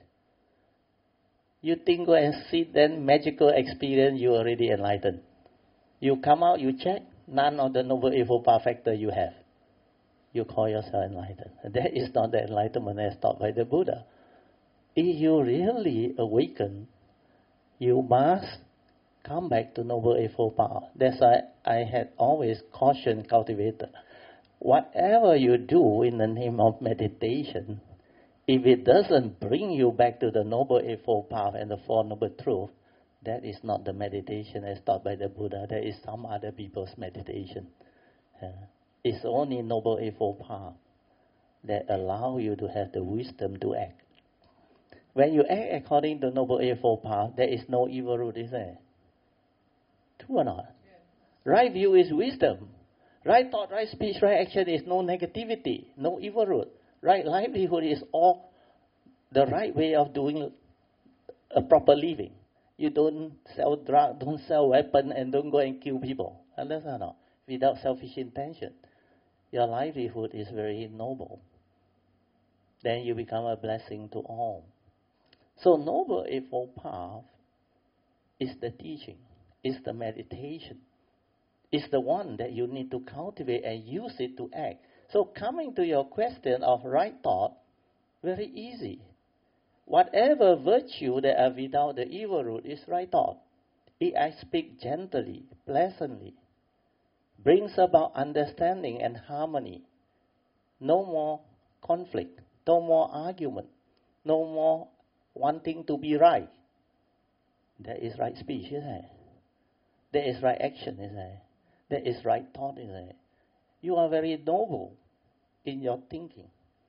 You think, go and sit, then magical experience, you already enlightened. You come out, you check, none of the Noble Eightfold Path factor you have. You call yourself enlightened. That is not the enlightenment as taught by the Buddha. If you really awaken, you must come back to Noble Eightfold Path. That's why I had always cautioned cultivator. Whatever you do in the name of meditation, if it doesn't bring you back to the Noble Eightfold Path and the Four Noble Truths, that is not the meditation as taught by the Buddha. That is some other people's meditation. It's only Noble Eightfold Path that allow you to have the wisdom to act. When you act according to Noble Eightfold Path, there is no evil root, is there? True or not? Yes. Right view is wisdom. Right thought, right speech, right action is no negativity, no evil root. Right livelihood is all the right way of doing a proper living. You don't sell drugs, don't sell weapons, and don't go and kill people. Understand or not? Without selfish intention. Your livelihood is very noble. Then you become a blessing to all. So Noble Eightfold Path is the teaching, is the meditation, is the one that you need to cultivate and use it to act. So coming to your question of right thought, very easy. Whatever virtue that are without the evil root is right thought. If I speak gently, pleasantly, brings about understanding and harmony. No more conflict, no more argument, no more wanting to be right. That is right speech, isn't it? That is right action, isn't it? That is right thought, isn't it? You are very noble in your thinking.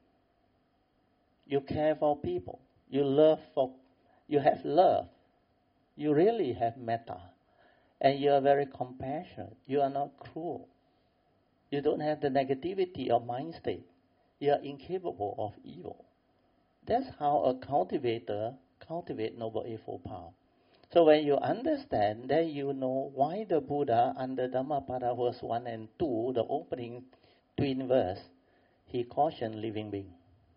You care for people. You have love. You really have metta. And you are very compassionate. You are not cruel. You don't have the negativity of mind state. You are incapable of evil. That's how a cultivator cultivates Noble Eightfold Path. So when you understand, then you know why the Buddha, under Dhammapada verse 1 and 2, the opening twin verse, he cautioned living beings.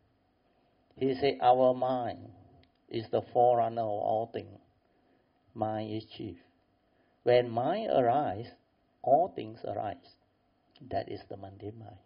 He said, our mind is the forerunner of all things. Mind is chief. When mind arises, all things arise. That is the mundane mind.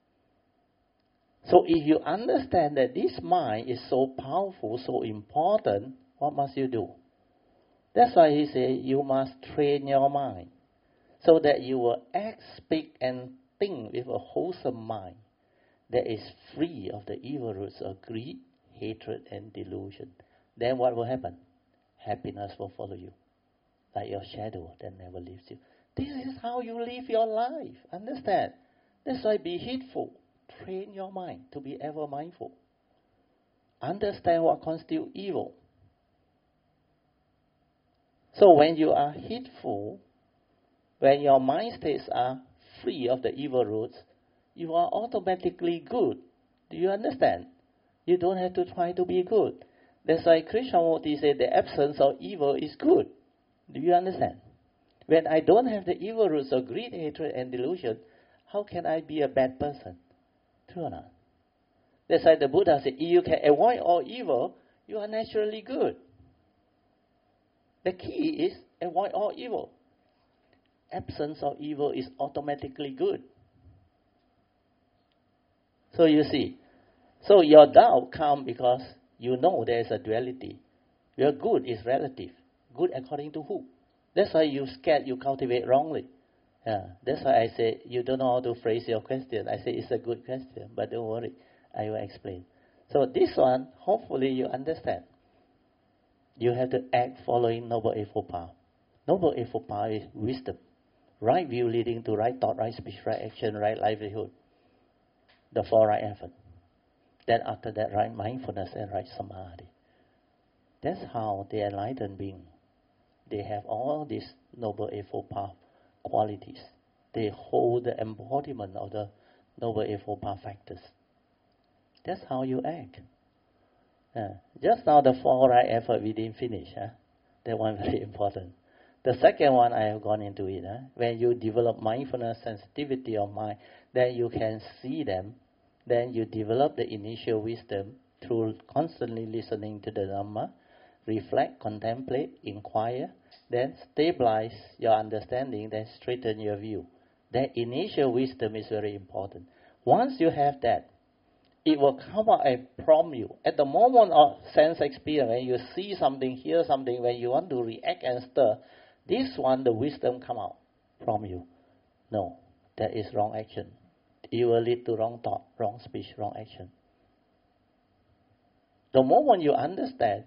So if you understand that this mind is so powerful, so important, what must you do? That's why he said you must train your mind so that you will act, speak, and think with a wholesome mind that is free of the evil roots of greed, hatred, and delusion. Then what will happen? Happiness will follow you, like your shadow that never leaves you. This is how you live your life. Understand? That's why be heedful. Train your mind to be ever mindful. Understand what constitutes evil. So when you are heedful, when your mind states are free of the evil roots, you are automatically good. Do you understand? You don't have to try to be good. That's why Krishnamurti said the absence of evil is good. Do you understand? When I don't have the evil roots of greed, hatred, and delusion, how can I be a bad person? True or not? That's why the Buddha said, if you can avoid all evil, you are naturally good. The key is avoid all evil. Absence of evil is automatically good. So you see, so your doubt comes because You know there is a duality. Your good is relative. Good according to who? That's why you scared you cultivate wrongly. That's why I say you don't know how to phrase your question. I say it's a good question, but don't worry, I will explain. So this one, hopefully you understand. You have to act following Noble Eightfold Path. Noble Eightfold Path is wisdom. Right view leading to right thought, right speech, right action, right livelihood. The four right effort. Then after that, right mindfulness and right samadhi. That's how the enlightened being, they have all these Noble Eightfold Path qualities. They hold the embodiment of the Noble Eightfold Path factors. That's how you act. Just now the four right effort we didn't finish. That one very important. The second one I have gone into it. When you develop mindfulness, sensitivity of mind, then you can see them. Then you develop the initial wisdom through constantly listening to the Dhamma, reflect, contemplate, inquire, then stabilize your understanding, then straighten your view. That initial wisdom is very important. Once you have that, it will come out and prompt you. At the moment of sense experience, when you see something, hear something, when you want to react and stir, this one, the wisdom come out from you. No, that is wrong action. It will lead to wrong thought, wrong speech, wrong action. The moment you understand,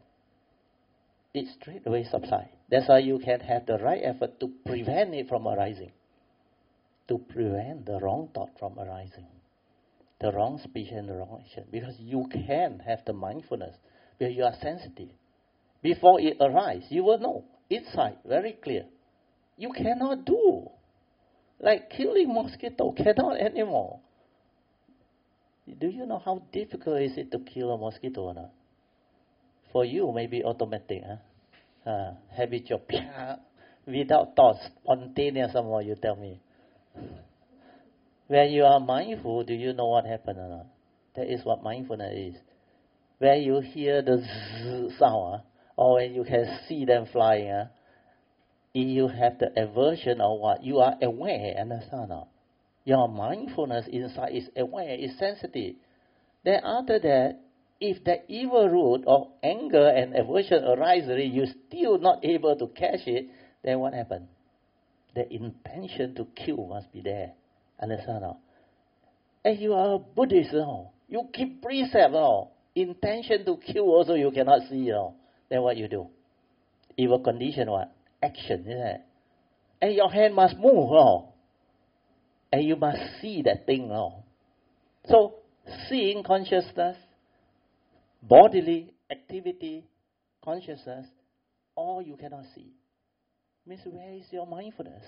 it straight away subsides. That's why you can have the right effort to prevent it from arising. To prevent the wrong thought from arising. The wrong speech and the wrong action. Because you can have the mindfulness, because you are sensitive. Before it arises, you will know. Inside, very clear. You cannot do. Like killing mosquito, cannot anymore. Do you know how difficult is it to kill a mosquito or not? For you, maybe automatic. Habitual, without thought, spontaneous somehow, you tell me. When you are mindful, do you know what happened or not? That is what mindfulness is. When you hear the zzz sound, or when you can see them flying, you have the aversion of what? You are aware, understand or not? Your mindfulness inside is aware, is sensitive. Then after that, if the evil root of anger and aversion arises, you're still not able to catch it, then what happened? The intention to kill must be there. Understand or not? And you are a Buddhist, you keep precept, intention to kill also you cannot see, then what you do? It will condition what? Action, isn't it? And your hand must move, and you must see that thing, So, seeing consciousness, bodily activity, consciousness, all you cannot see. Means where is your mindfulness?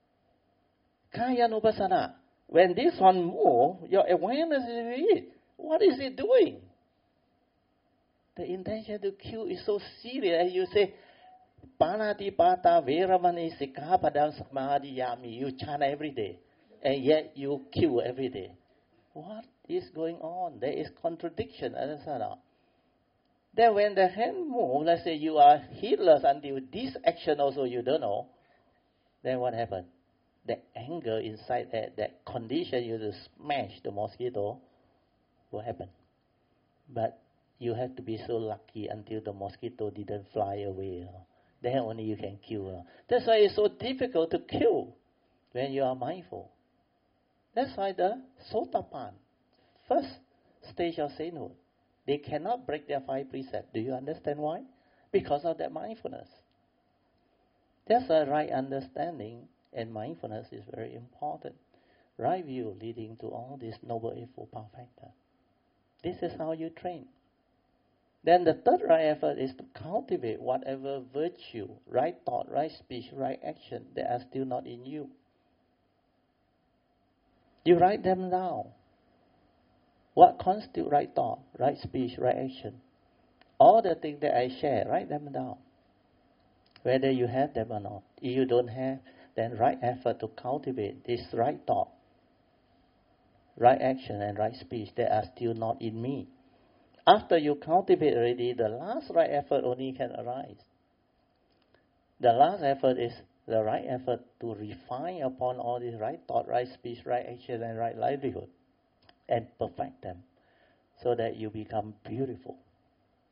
Kaya Nupassana. When this one moves, your awareness is with it. What is it doing? The intention to kill is so serious. You say, Panatipata Veramani Sikkhapadam Samadhiyami. You chant every day. And yet you kill every day. What is going on? There is contradiction. Understand? Then when the hand moves, let's say you are heedless until this action also you don't know, then what happened? The anger inside that condition you to smash the mosquito will happen. But you have to be so lucky until the mosquito didn't fly away. Then only you can kill. That's why it's so difficult to kill when you are mindful. That's why the Sotapan, first stage of sainthood, they cannot break their 5 precepts. Do you understand why? Because of that mindfulness. That's a right understanding, and mindfulness is very important. Right view leading to all these Noble Eightfold Path factors. This is how you train. Then the third right effort is to cultivate whatever virtue, right thought, right speech, right action that are still not in you. You write them down. What constitutes right thought, right speech, right action? All the things that I share, write them down. Whether you have them or not. If you don't have, then right effort to cultivate this right thought, right action, and right speech that are still not in me. After you cultivate already, the last right effort only can arise. The last effort is the right effort to refine upon all this right thought, right speech, right action, and right livelihood, and perfect them so that you become beautiful.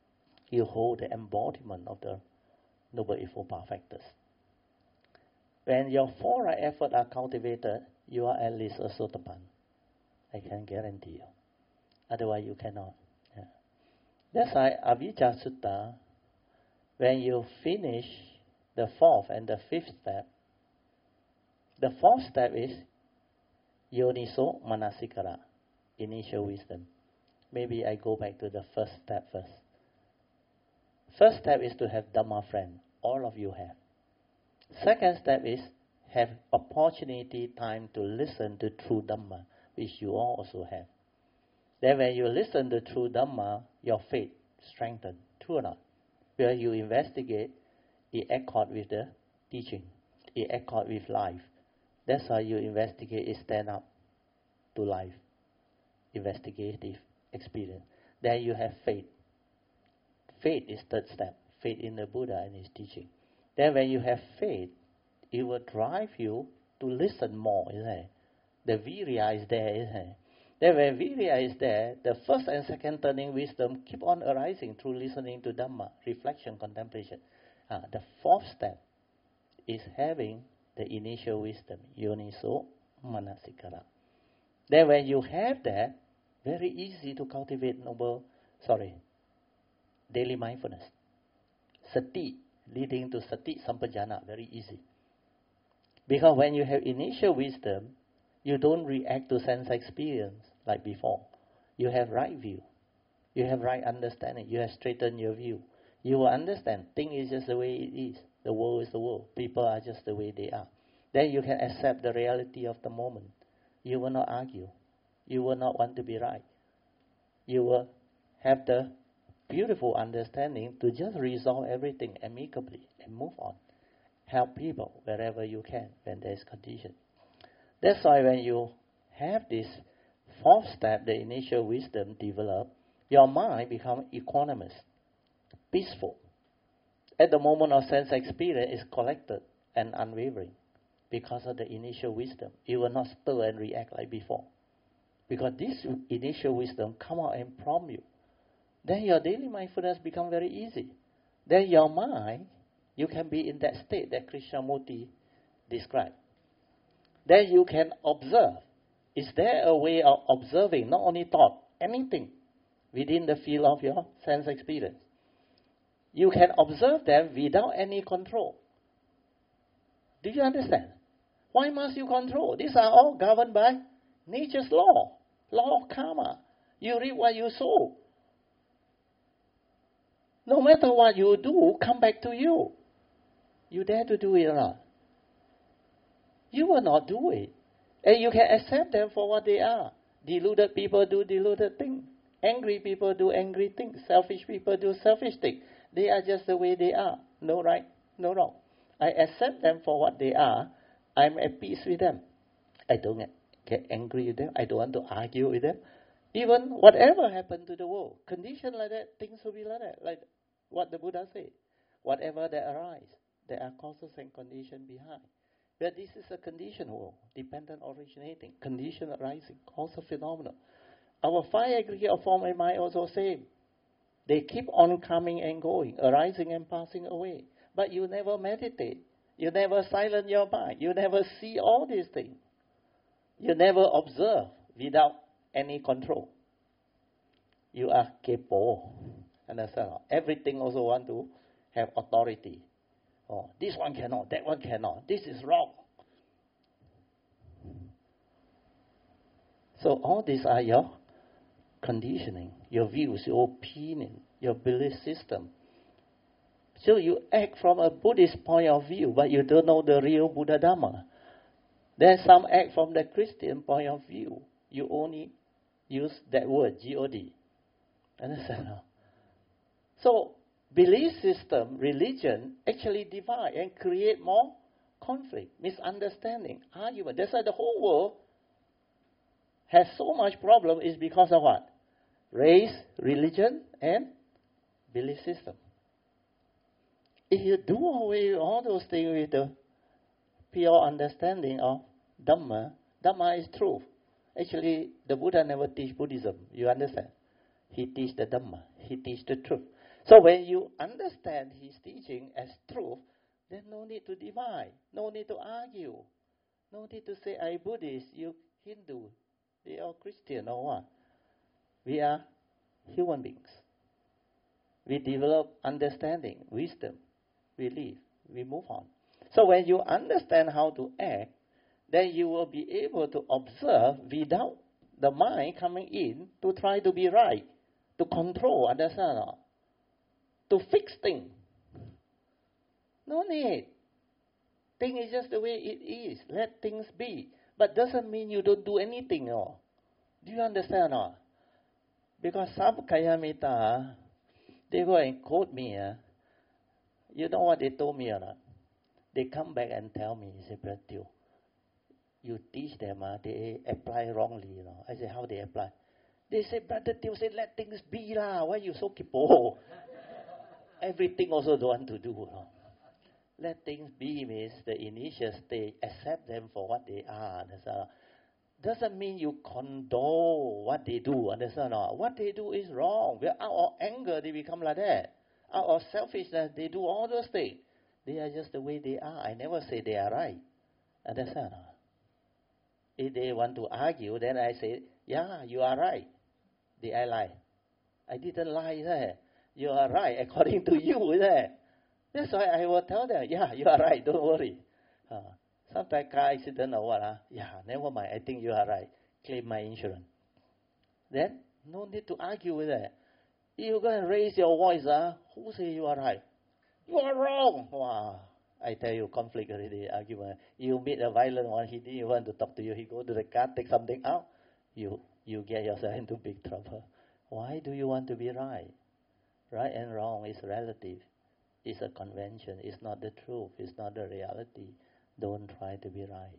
You hold the embodiment of the Noble Eightfold Path factors. When your four right efforts are cultivated, you are at least a Sotapan. I can guarantee you. Otherwise, you cannot. Yeah. That's why Avijja Sutta, when you finish the fourth and the fifth step, the fourth step is Yoniso Manasikara, initial wisdom. Maybe I go back to the first step first. First step is to have Dhamma friend. All of you have. Second step is have opportunity, time to listen to true Dhamma, which you all also have. Then when you listen to true Dhamma, your faith strengthens. True or not? Where you investigate, it accord with the teaching. It accord with life. That's why you investigate, it stand up to life. Investigative experience. Then you have faith. Faith is third step. Faith in the Buddha and his teaching. Then when you have faith, it will drive you to listen more, isn't it? The virya is there, isn't it? Then when virya is there, the first and second turning wisdom keep on arising through listening to Dhamma, reflection, contemplation. The fourth step is having the initial wisdom, Yoniso Manasikara. Then when you have that, very easy to cultivate daily mindfulness. Sati, leading to Sati Sampajana, very easy. Because when you have initial wisdom, you don't react to sense experience like before. You have right view. You have right understanding. You have straightened your view. You will understand. Thing is just the way it is. The world is the world. People are just the way they are. Then you can accept the reality of the moment. You will not argue. You will not want to be right. You will have the beautiful understanding to just resolve everything amicably and move on. Help people wherever you can when there is condition. That's why when you have this fourth step, the initial wisdom develop, your mind becomes equanimous, peaceful. At the moment of sense experience is collected and unwavering because of the initial wisdom. It will not stir and react like before. Because this initial wisdom come out and prompt you. Then your daily mindfulness become very easy. Then your mind, you can be in that state that Krishnamurti described. Then you can observe. Is there a way of observing, not only thought, anything within the field of your sense experience? You can observe them without any control. Do you understand? Why must you control? These are all governed by nature's law of karma. You reap what you sow. No matter what you do, come back to you. You dare to do it or not? You will not do it. And you can accept them for what they are. Deluded people do deluded things. Angry people do angry things. Selfish people do selfish things. They are just the way they are. No right, no wrong. I accept them for what they are. I'm at peace with them. I don't get angry with them. I don't want to argue with them. Even whatever happened to the world, condition like that, things will be like that. Like what the Buddha said. Whatever that arises, there are causes and conditions behind. But this is a conditioned world, dependent originating, condition arising, cause of phenomena. Our five aggregate of form and mind also same. They keep on coming and going, arising and passing away. But you never meditate. You never silence your mind. You never see all these things. You never observe without any control. You are kepo. Understand? Everything also want to have authority. Oh, this one cannot, that one cannot. This is wrong. So all these are your conditioning, your views, your opinion, your belief system. So you act from a Buddhist point of view, but you don't know the real Buddha Dhamma. Then some act from the Christian point of view. You only use that word, G-O-D. Understand? So belief system, religion, actually divide and create more conflict, misunderstanding, argument. That's why the whole world has so much problem is because of what? Race, religion, and belief system. If you do away with all those things with the pure understanding of Dhamma, Dhamma is truth. Actually, the Buddha never teach Buddhism. You understand? He teach the Dhamma. He teach the truth. So when you understand his teaching as truth, then no need to divide, no need to argue, no need to say, I Buddhist, you Hindu, they are Christian or what. We are human beings. We develop understanding, wisdom, we live, we move on. So when you understand how to act, then you will be able to observe without the mind coming in to try to be right, to control, understand or not? To fix things. No need. Thing is just the way it is. Let things be. But doesn't mean you don't do anything. No. Do you understand or not? Because some Kayamita, they go and quote me. You know what they told me or not? They come back and tell me, they say, Brother Teo, you teach them, they apply wrongly. You know. I say, how they apply? They say, Brother Teo said, let things be lah. Why you so kipo? Everything also don't want to do. You know. Let things be means the initial stage, accept them for what they are. Doesn't mean you condone what they do. Understand? What they do is wrong. Out of anger, they become like that. Out of selfishness, they do all those things. They are just the way they are. I never say they are right. Understand? If they want to argue, then I say, yeah, you are right. Did I lie? I didn't lie. Is it? You are right according to you. Is it? That's why I will tell them, yeah, you are right. Don't worry. Sometimes car accident or what, yeah, never mind. I think you are right. Claim my insurance. Then, no need to argue with that. You go and raise your voice, who say you are right? You are wrong. Wow. I tell you, conflict already, argument. You meet a violent one, he didn't want to talk to you. He go to the car, take something out. You get yourself into big trouble. Why do you want to be right? Right and wrong is relative. It's a convention. It's not the truth. It's not the reality. Don't try to be right.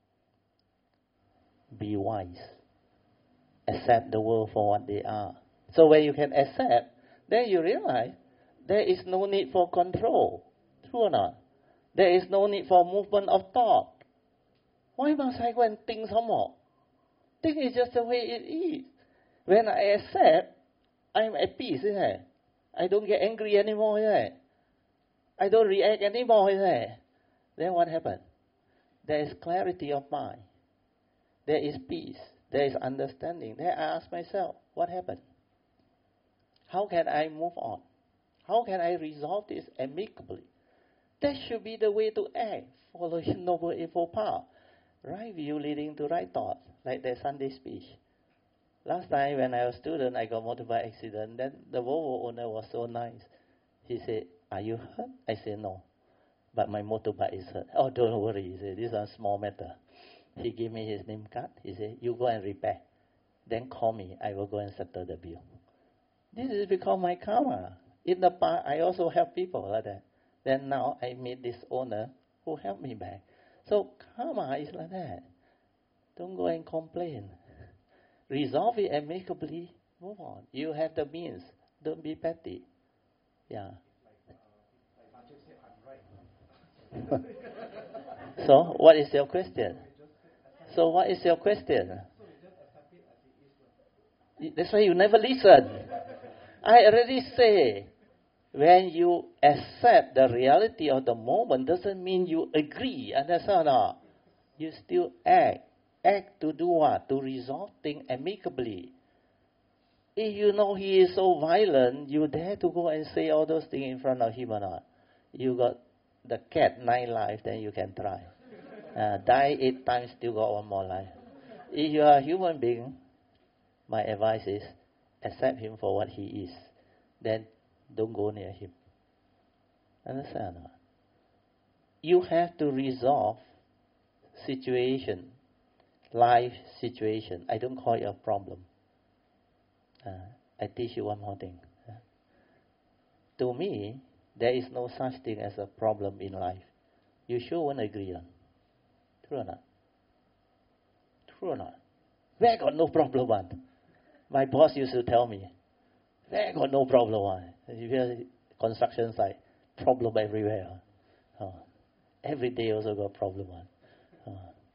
Be wise. Accept the world for what they are. So when you can accept, then you realize there is no need for control. True or not? There is no need for movement of thought. Why must I go and think some more? Think is just the way it is. When I accept, I'm at peace, isn't it? I don't get angry anymore, isn't it? I don't react anymore, isn't it? Then what happens? There is clarity of mind. There is peace. There is understanding. Then I ask myself, what happened? How can I move on? How can I resolve this amicably? That should be the way to act. Follow His Noble Eightfold Path. Right view leading to right thoughts, like that Sunday speech. Last time when I was a student, I got motorbike accident. Then the Volvo owner was so nice. He said, are you hurt? I said, no. But my motorbike is hurt. Oh, don't worry. He said, this is a small matter. He gave me his name card. He said, you go and repair. Then call me. I will go and settle the bill. This is because my karma. In the past, I also help people like that. Then now I meet this owner who helped me back. So karma is like that. Don't go and complain. Resolve it amicably. Move on. You have the means. Don't be petty. Yeah. So, what is your question? That's why you never listen. I already say, when you accept the reality of the moment, doesn't mean you agree. Understand or not? You still act. Act to do what? To resolve things amicably. If you know he is so violent, you dare to go and say all those things in front of him or not? You got the cat 9 lives, then you can try. Die 8 times, still got 1 more life. If you are a human being, my advice is accept him for what he is. Then don't go near him. Understand or not? You have to resolve situation, life situation. I don't call it a problem. I teach you one more thing. To me, there is no such thing as a problem in life. You sure won't agree on? True or not? True or not? Where got no problem one? My boss used to tell me, where got no problem one? You hear construction site, problem everywhere. Every day also got problem one.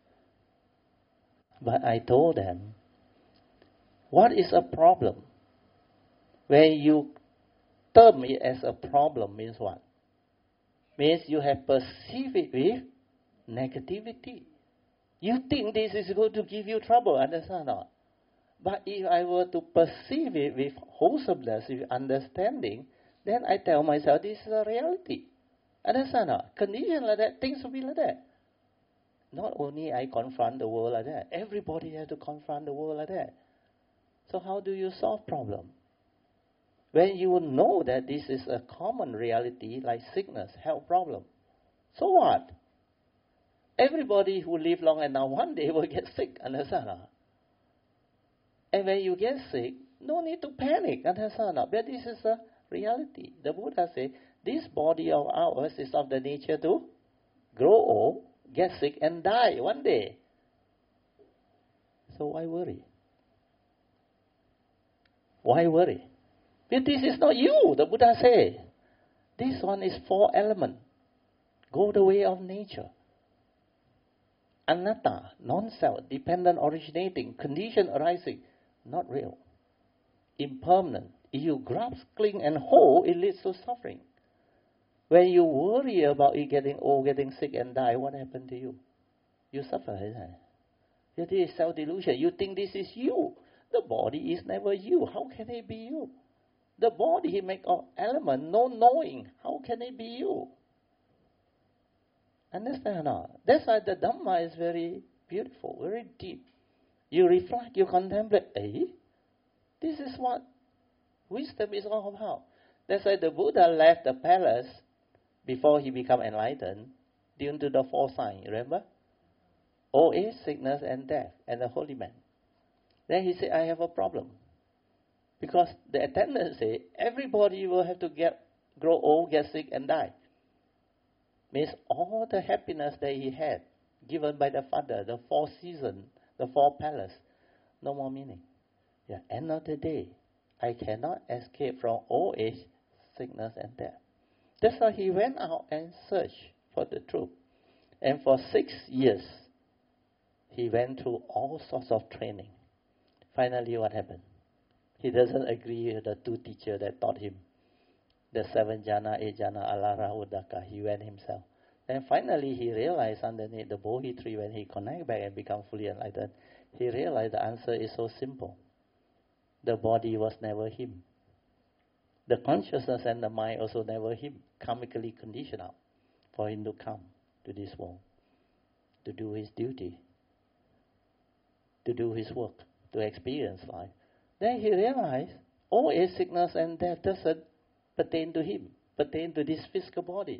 But I told them, what is a problem? When you term it as a problem means what? Means you have perceived it with negativity. You think this is going to give you trouble, understand or not? But if I were to perceive it with wholesomeness, with understanding, then I tell myself this is a reality. Understand or not? Condition like that, things will be like that. Not only I confront the world like that, everybody has to confront the world like that. So how do you solve problem? When you know that this is a common reality like sickness, health problem, so what? Everybody who live long enough one day will get sick, understand or not? And when you get sick, no need to panic, understand or not? But this is a reality. The Buddha said, this body of ours is of the nature to grow old, get sick and die one day. So why worry? Why worry? But this is not you, the Buddha said. This one is 4 elements. Go the way of nature. Anatta, non-self, dependent originating, condition arising, not real. Impermanent. If you grasp, cling and hold, it leads to suffering. When you worry about it getting old, getting sick and die, what happened to you? You suffer, isn't it? This is self-delusion. You think this is you. The body is never you. How can it be you? The body make of element, no knowing. How can it be you? Understand or not? That's why the Dhamma is very beautiful, very deep. You reflect, you contemplate. This is what wisdom is all about. That's why the Buddha left the palace before he became enlightened, due to the 4 signs, remember? Old age, sickness, and death, and the holy man. Then he said, I have a problem. Because the attendant said, everybody will have to grow old, get sick, and die. Means all the happiness that he had, given by the Father, the 4 seasons, the 4 palace, no more meaning. End of the day, I cannot escape from old age, sickness, and death. That's why he went out and searched for the truth. And for 6 years, he went through all sorts of training. Finally, what happened? He doesn't agree with the 2 teachers that taught him. The 7 jhana, 8 jhana, alara, udaka. He went himself. Then finally, he realized underneath the Bodhi tree, when he connect back and become fully enlightened, he realized the answer is so simple. The body was never him. The consciousness and the mind also never him, karmically conditioned out for him to come to this world, to do his duty, to do his work, to experience life. Then he realized all age, sickness and death doesn't pertain to him, pertain to this physical body,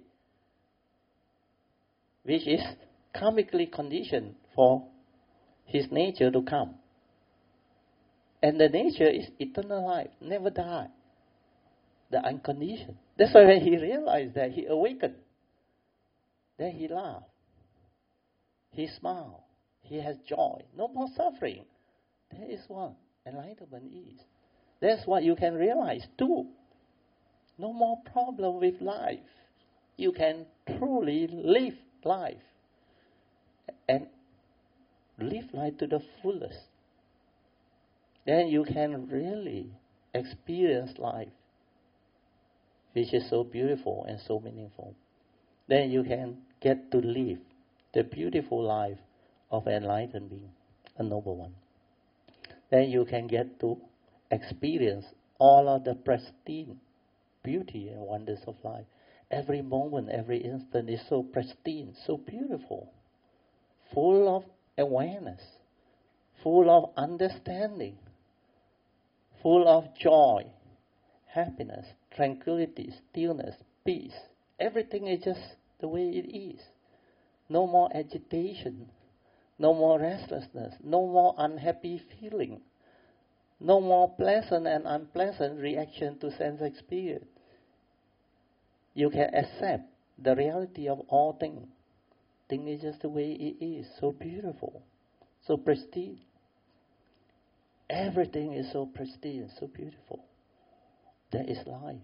which is karmically conditioned for his nature to come. And the nature is eternal life, never die. The unconditioned. That's why when he realized that, he awakened. Then he laughed. He smiled. He has joy. No more suffering. That is what enlightenment is. That's what you can realize too. No more problem with life. You can truly live life. And live life to the fullest. Then you can really experience life, which is so beautiful and so meaningful. Then you can get to live the beautiful life of an enlightened being, a noble one. Then you can get to experience all of the pristine beauty and wonders of life. Every moment, every instant is so pristine, so beautiful, full of awareness, full of understanding, full of joy, happiness, tranquility, stillness, peace. Everything is just the way it is. No more agitation, no more restlessness, no more unhappy feeling, no more pleasant and unpleasant reaction to sense experience. You can accept the reality of all things. Things is just the way it is, so beautiful, so pristine. Everything is so pristine, so beautiful. That is life.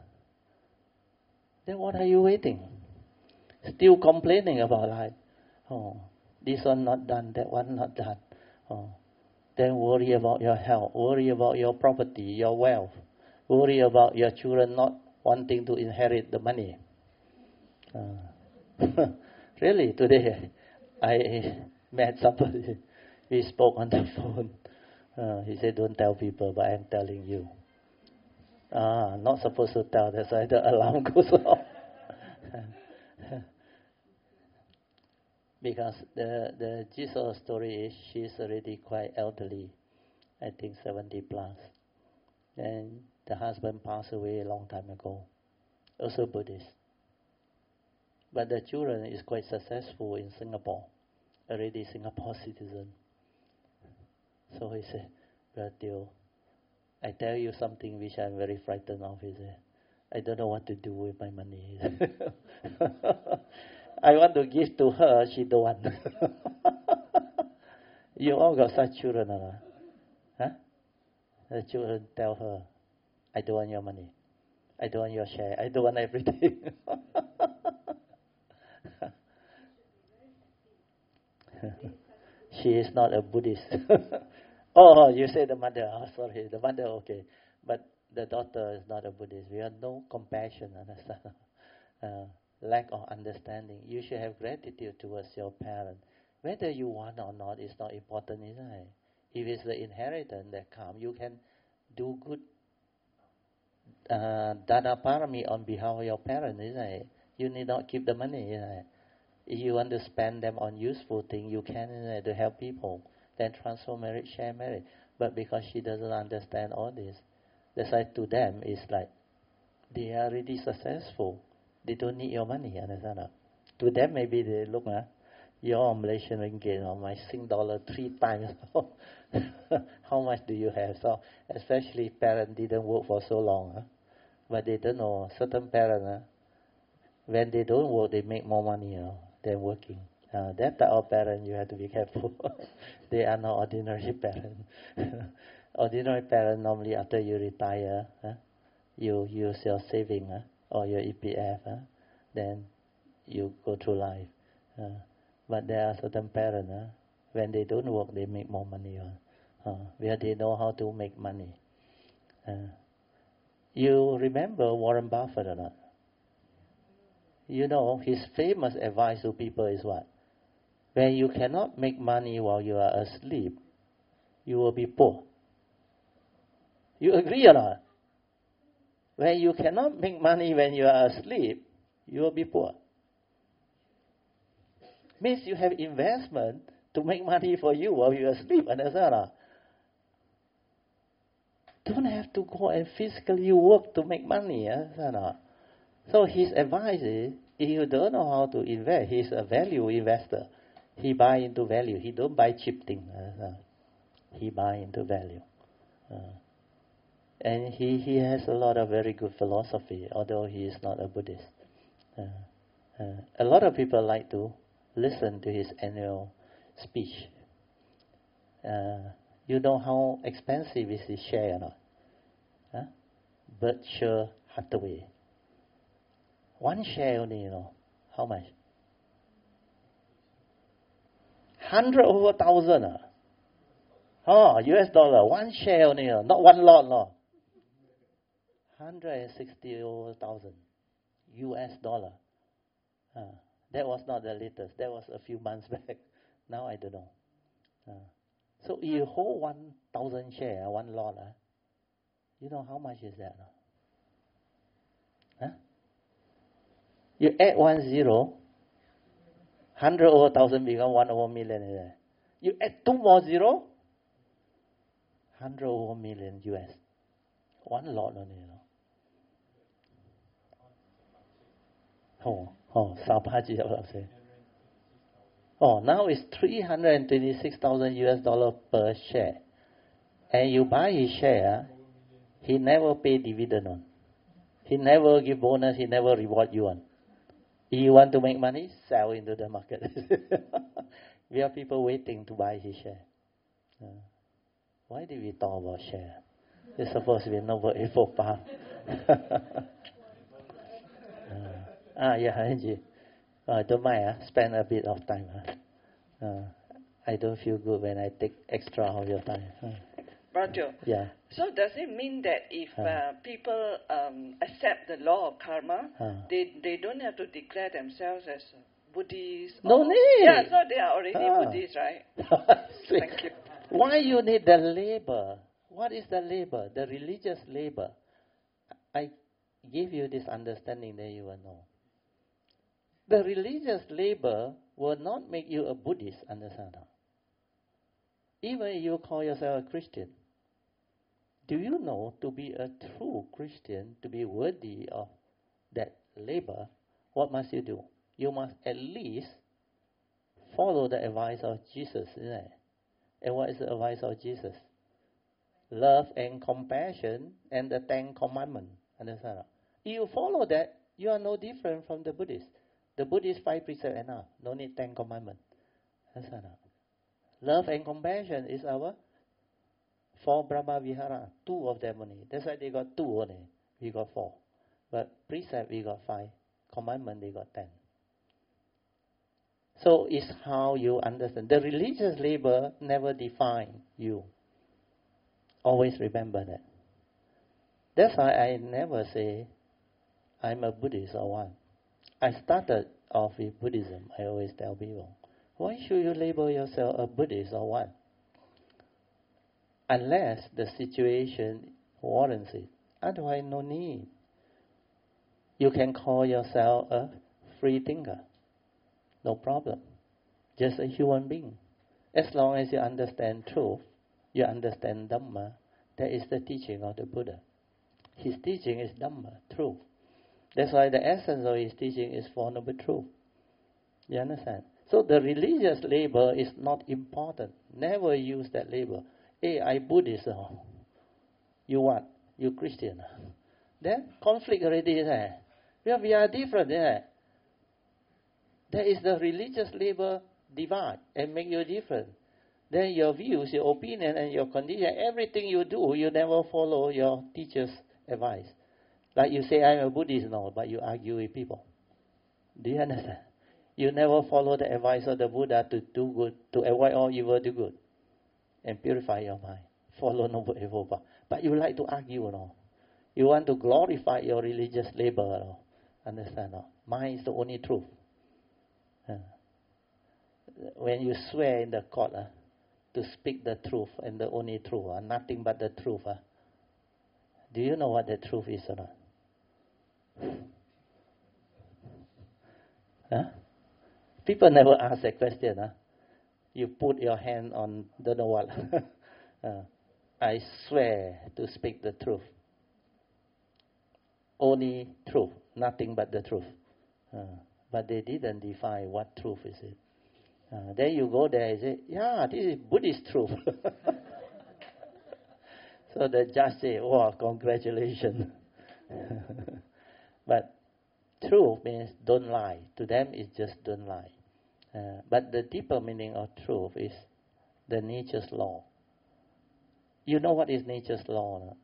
Then what are you waiting? Still complaining about life. Oh, this one not done, that one not done. Oh, then worry about your health, worry about your property, your wealth, worry about your children not wanting to inherit the money. Really, today I met somebody. We spoke on the phone. He said, "Don't tell people, but I'm telling you." Not supposed to tell. That's why the alarm goes off. Because the gist of the story is she's already quite elderly, I think 70 plus. And the husband passed away a long time ago, also Buddhist. But the children is quite successful in Singapore, already Singapore citizen. So he said, "Brother Teo, I tell you something which I'm very frightened of." He said, "I don't know what to do with my money." I want to give to her, she don't want. You all got such children, huh? The children tell her, "I don't want your money. I don't want your share. I don't want everything." She is not a Buddhist. Oh, you say the mother. Oh, sorry, the mother, okay. But the daughter is not a Buddhist. We have no compassion, understand? Lack of understanding. You should have gratitude towards your parent. Whether you want or not is not important, isn't it? If it's the inheritance that comes, you can do good dana parami on behalf of your parents, isn't it? You need not keep the money, isn't it? If you want to spend them on useful things, you can, isn't it, to help people. Then transfer marriage, share marriage. But because she doesn't understand all this, that's why to them it's like they are already successful. They don't need your money, understand? To them maybe they look, your Malaysian ringgit or my Sing dollar 3 times. How much do you have? So especially parents didn't work for so long, but they don't know. Certain parents, when they don't work, they make more money than working. That type of parent, you have to be careful. They are not ordinary parents. Ordinary parents, normally after you retire, you use your saving or your EPF, then you go through life. But there are certain parents, when they don't work, they make more money. Where they know how to make money. You remember Warren Buffett or not? You know, his famous advice to people is what? When you cannot make money while you are asleep, you will be poor. You agree or not? When you cannot make money when you are asleep, you will be poor. Means you have investment to make money for you while you are asleep, understand? Don't have to go and physically work to make money, understand? So his advice is, if you don't know how to invest, he's a value investor. He buy into value. He don't buy cheap things. He buy into value. And he has a lot of very good philosophy, although he is not a Buddhist. A lot of people like to listen to his annual speech. You know how expensive is his share or not? Berkshire Hathaway. One share only, how much? 100 over 1,000. US dollar. One share only, not one lot, no. 160 over 1,000 US dollar. That was not the latest. That was a few months back. Now I don't know. So you hold 1,000 share, one lot. You know how much is that? You add 10, 100 over 1,000 become 1 over million. You add 2 more 0, 100 over million US. One lot only. Now it's 326,000 US dollar per share. And you buy his share, he never pay dividend on. He never give bonus, he never reward you on. If you want to make money, sell into the market. We have people waiting to buy his share. Why did we talk about share? It's supposed to be Noble Eightfold Path. Angie. Don't mind, spend a bit of time. I don't feel good when I take extra of your time. Brajo. Yeah. So does it mean that if people accept the law of karma, they don't have to declare themselves as Buddhists? No need. Yeah, so they are already Buddhists, right? Thank you. Why you need the labor? What is the labor? The religious labor. I give you this understanding that you will know. The religious labor will not make you a Buddhist, understand? Even if you call yourself a Christian, do you know to be a true Christian, to be worthy of that labor, what must you do? You must at least follow the advice of Jesus, isn't it? And what is the advice of Jesus? Love and compassion and the 10 Commandments. Understand? If you follow that, you are no different from the Buddhists. The Buddhist 5 precepts enough. No need 10 Commandments. Understand? Love and compassion is our 4 Brahma Vihara. 2 of them only. That's why they got 2 only. We got 4. But precept we got 5. Commandment they got 10. So it's how you understand. The religious labor never define you. Always remember that. That's why I never say I'm a Buddhist or what. I started off with Buddhism. I always tell people, why should you label yourself a Buddhist or what? Unless the situation warrants it. Otherwise, no need. You can call yourself a free thinker. No problem. Just a human being. As long as you understand truth, you understand Dhamma, that is the teaching of the Buddha. His teaching is Dhamma, truth. That's why the essence of his teaching is Four Noble Truths. You understand? So the religious label is not important. Never use that label. Hey, I Buddhist. You what? You Christian. Then conflict already is there. Well, we are different. There is the religious label divide and make you different. Then your views, your opinion, and your condition, everything you do, you never follow your teacher's advice. Like you say, I'm a Buddhist now, but you argue with people. Do you understand? You never follow the advice of the Buddha to do good, to avoid all evil, do good, and purify your mind. Follow noble evil path. But you like to argue, no? You want to glorify your religious labor, no? Understand? No? Mine is the only truth. When you swear in the court to speak the truth and the only truth, nothing but the truth, do you know what the truth is or not? People never ask that question. You put your hand on don't know what. I swear to speak the truth. Only truth, nothing but the truth. But they didn't define what truth is it. Then you go there and say, yeah, this is Buddhist truth. So the judge say, oh, congratulations. But truth means don't lie. To them it's just don't lie. But the deeper meaning of truth is the nature's law. You know what is nature's law? No?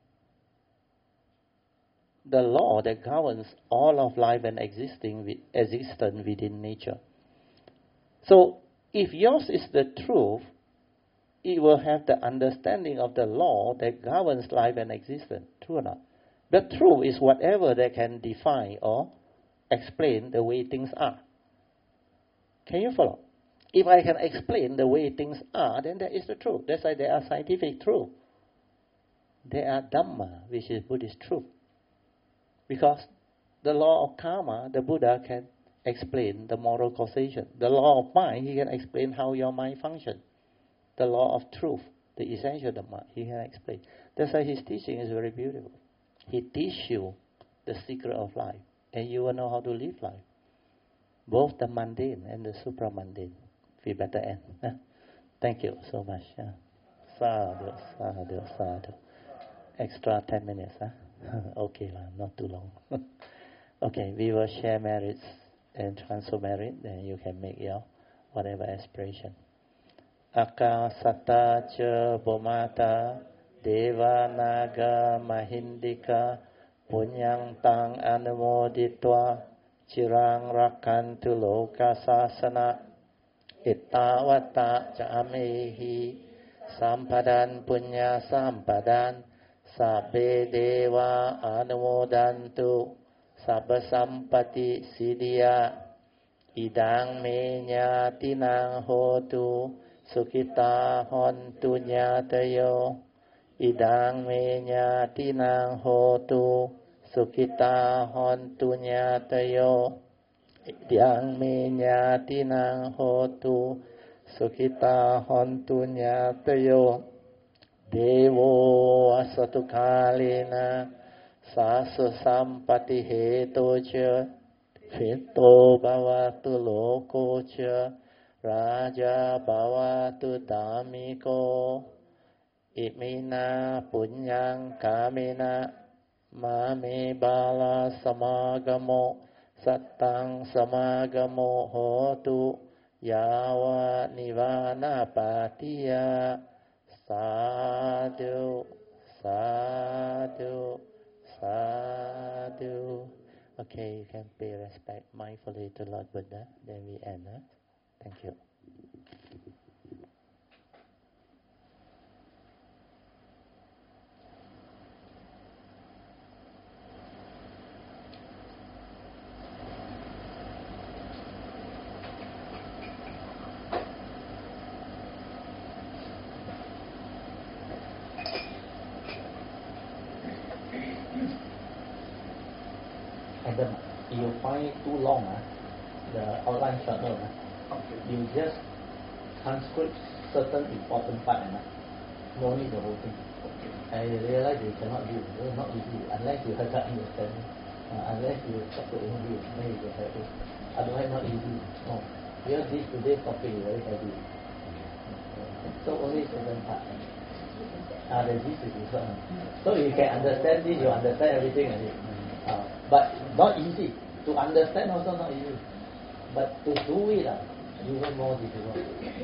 The law that governs all of life and existence within nature. So if yours is the truth, it will have the understanding of the law that governs life and existence. True or not? But truth is whatever that can define or explain the way things are. Can you follow? If I can explain the way things are, then that is the truth. That's why there are scientific truth. There are Dhamma, which is Buddhist truth. Because the law of karma, the Buddha can explain the moral causation. The law of mind, he can explain how your mind functions. The law of truth, the essential Dhamma, he can explain. That's why his teaching is very beautiful. He teaches you the secret of life, and you will know how to live life. Both the mundane and the supramundane. We better end. Thank you so much. Sadhu, sadhu, sadhu. Extra 10 minutes. Okay, not too long. Okay, we will share merits and transfer merit, then you can make your whatever aspiration. Akasata cha Bhumata Deva Naga Mahindika Punyang Tang Anumoditwa Chirang Rakantu Loka Sasana Ittavata Chamehi Sampadan punya sampadan. Sabbe deva anumodantu. Sabba sampati siddhya. Idang me nyatinang hotu. Sukita hontu nyatayo. Idang me nyatinang hotu. Sukita hontu nyatayo. Idang me nyatinang hotu. Sukita hontu nyatayo. Devo asatu kalena. Sasu sampati hetocha. Fito bhavatu lokocha. Raja bhavatu dhammiko. Imina punyang kamena. Mame bala samagamo. Sattang samagamo hotu. Yawa nivana patiya. Sadhu, sadhu, sadhu. Okay, you can pay respect mindfully to Lord Buddha. Then we end. Thank you. Adam, you find too long, the outline short note. You just transcript certain important part, no need the whole thing. I realize you cannot do it. It's not easy unless you have that understanding. Unless you talk to English, then you can have it. Otherwise, not easy. No. Because today's topic is very heavy. So only certain part. The gist is this one. So you can understand this, you understand everything. But not easy. To understand also not easy. But to do it, even more difficult.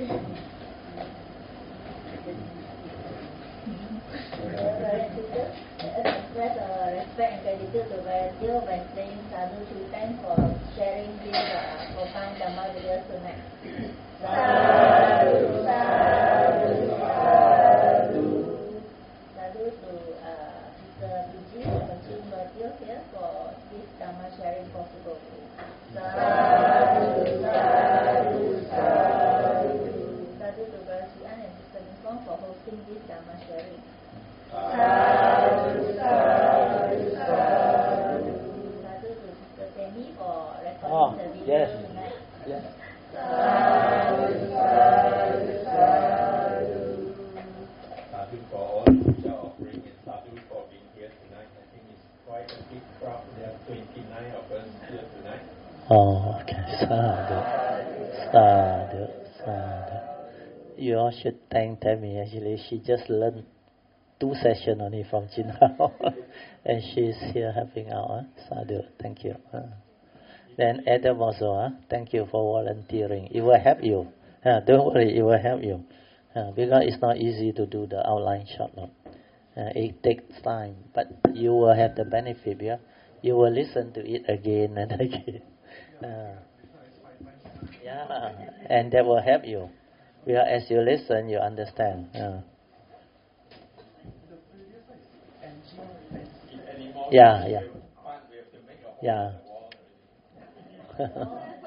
Express respect and gratitude to Vaidya by saying sadhu to thanks for sharing this profound Dhamma video tonight. Sadhu, sadhu, sadhu. Sadhu to Mr. Puji, Mr. Vaidya here for this Dhamma sharing possible. Sadhu, sadhu, sadhu. Sadhu to Brasian and Mr. Nippon for hosting this Dhamma sharing. Sadhu, sadhu, sadhu. Sadhu to Mr. Temi for recording the video tonight. Yes. Sadhu, sadhu, sadhu. Sadhu for all the offering and sadhu for being here tonight. I think it's quite a big crowd. There are 29 of us here tonight. Oh, okay. Sadhu. Sadhu. Sadhu. You all should thank Tammy. Actually, she just learned 2 sessions only from Jin Hao. And she's here helping out. Sadhu. Thank you. Then Adam also, thank you for volunteering. It will help you. Don't worry, it will help you. Because it's not easy to do the outline short note. It takes time, but you will have the benefit. Yeah? You will listen to it again and again. Yeah, and that will help you. Because as you listen, you understand. Yeah.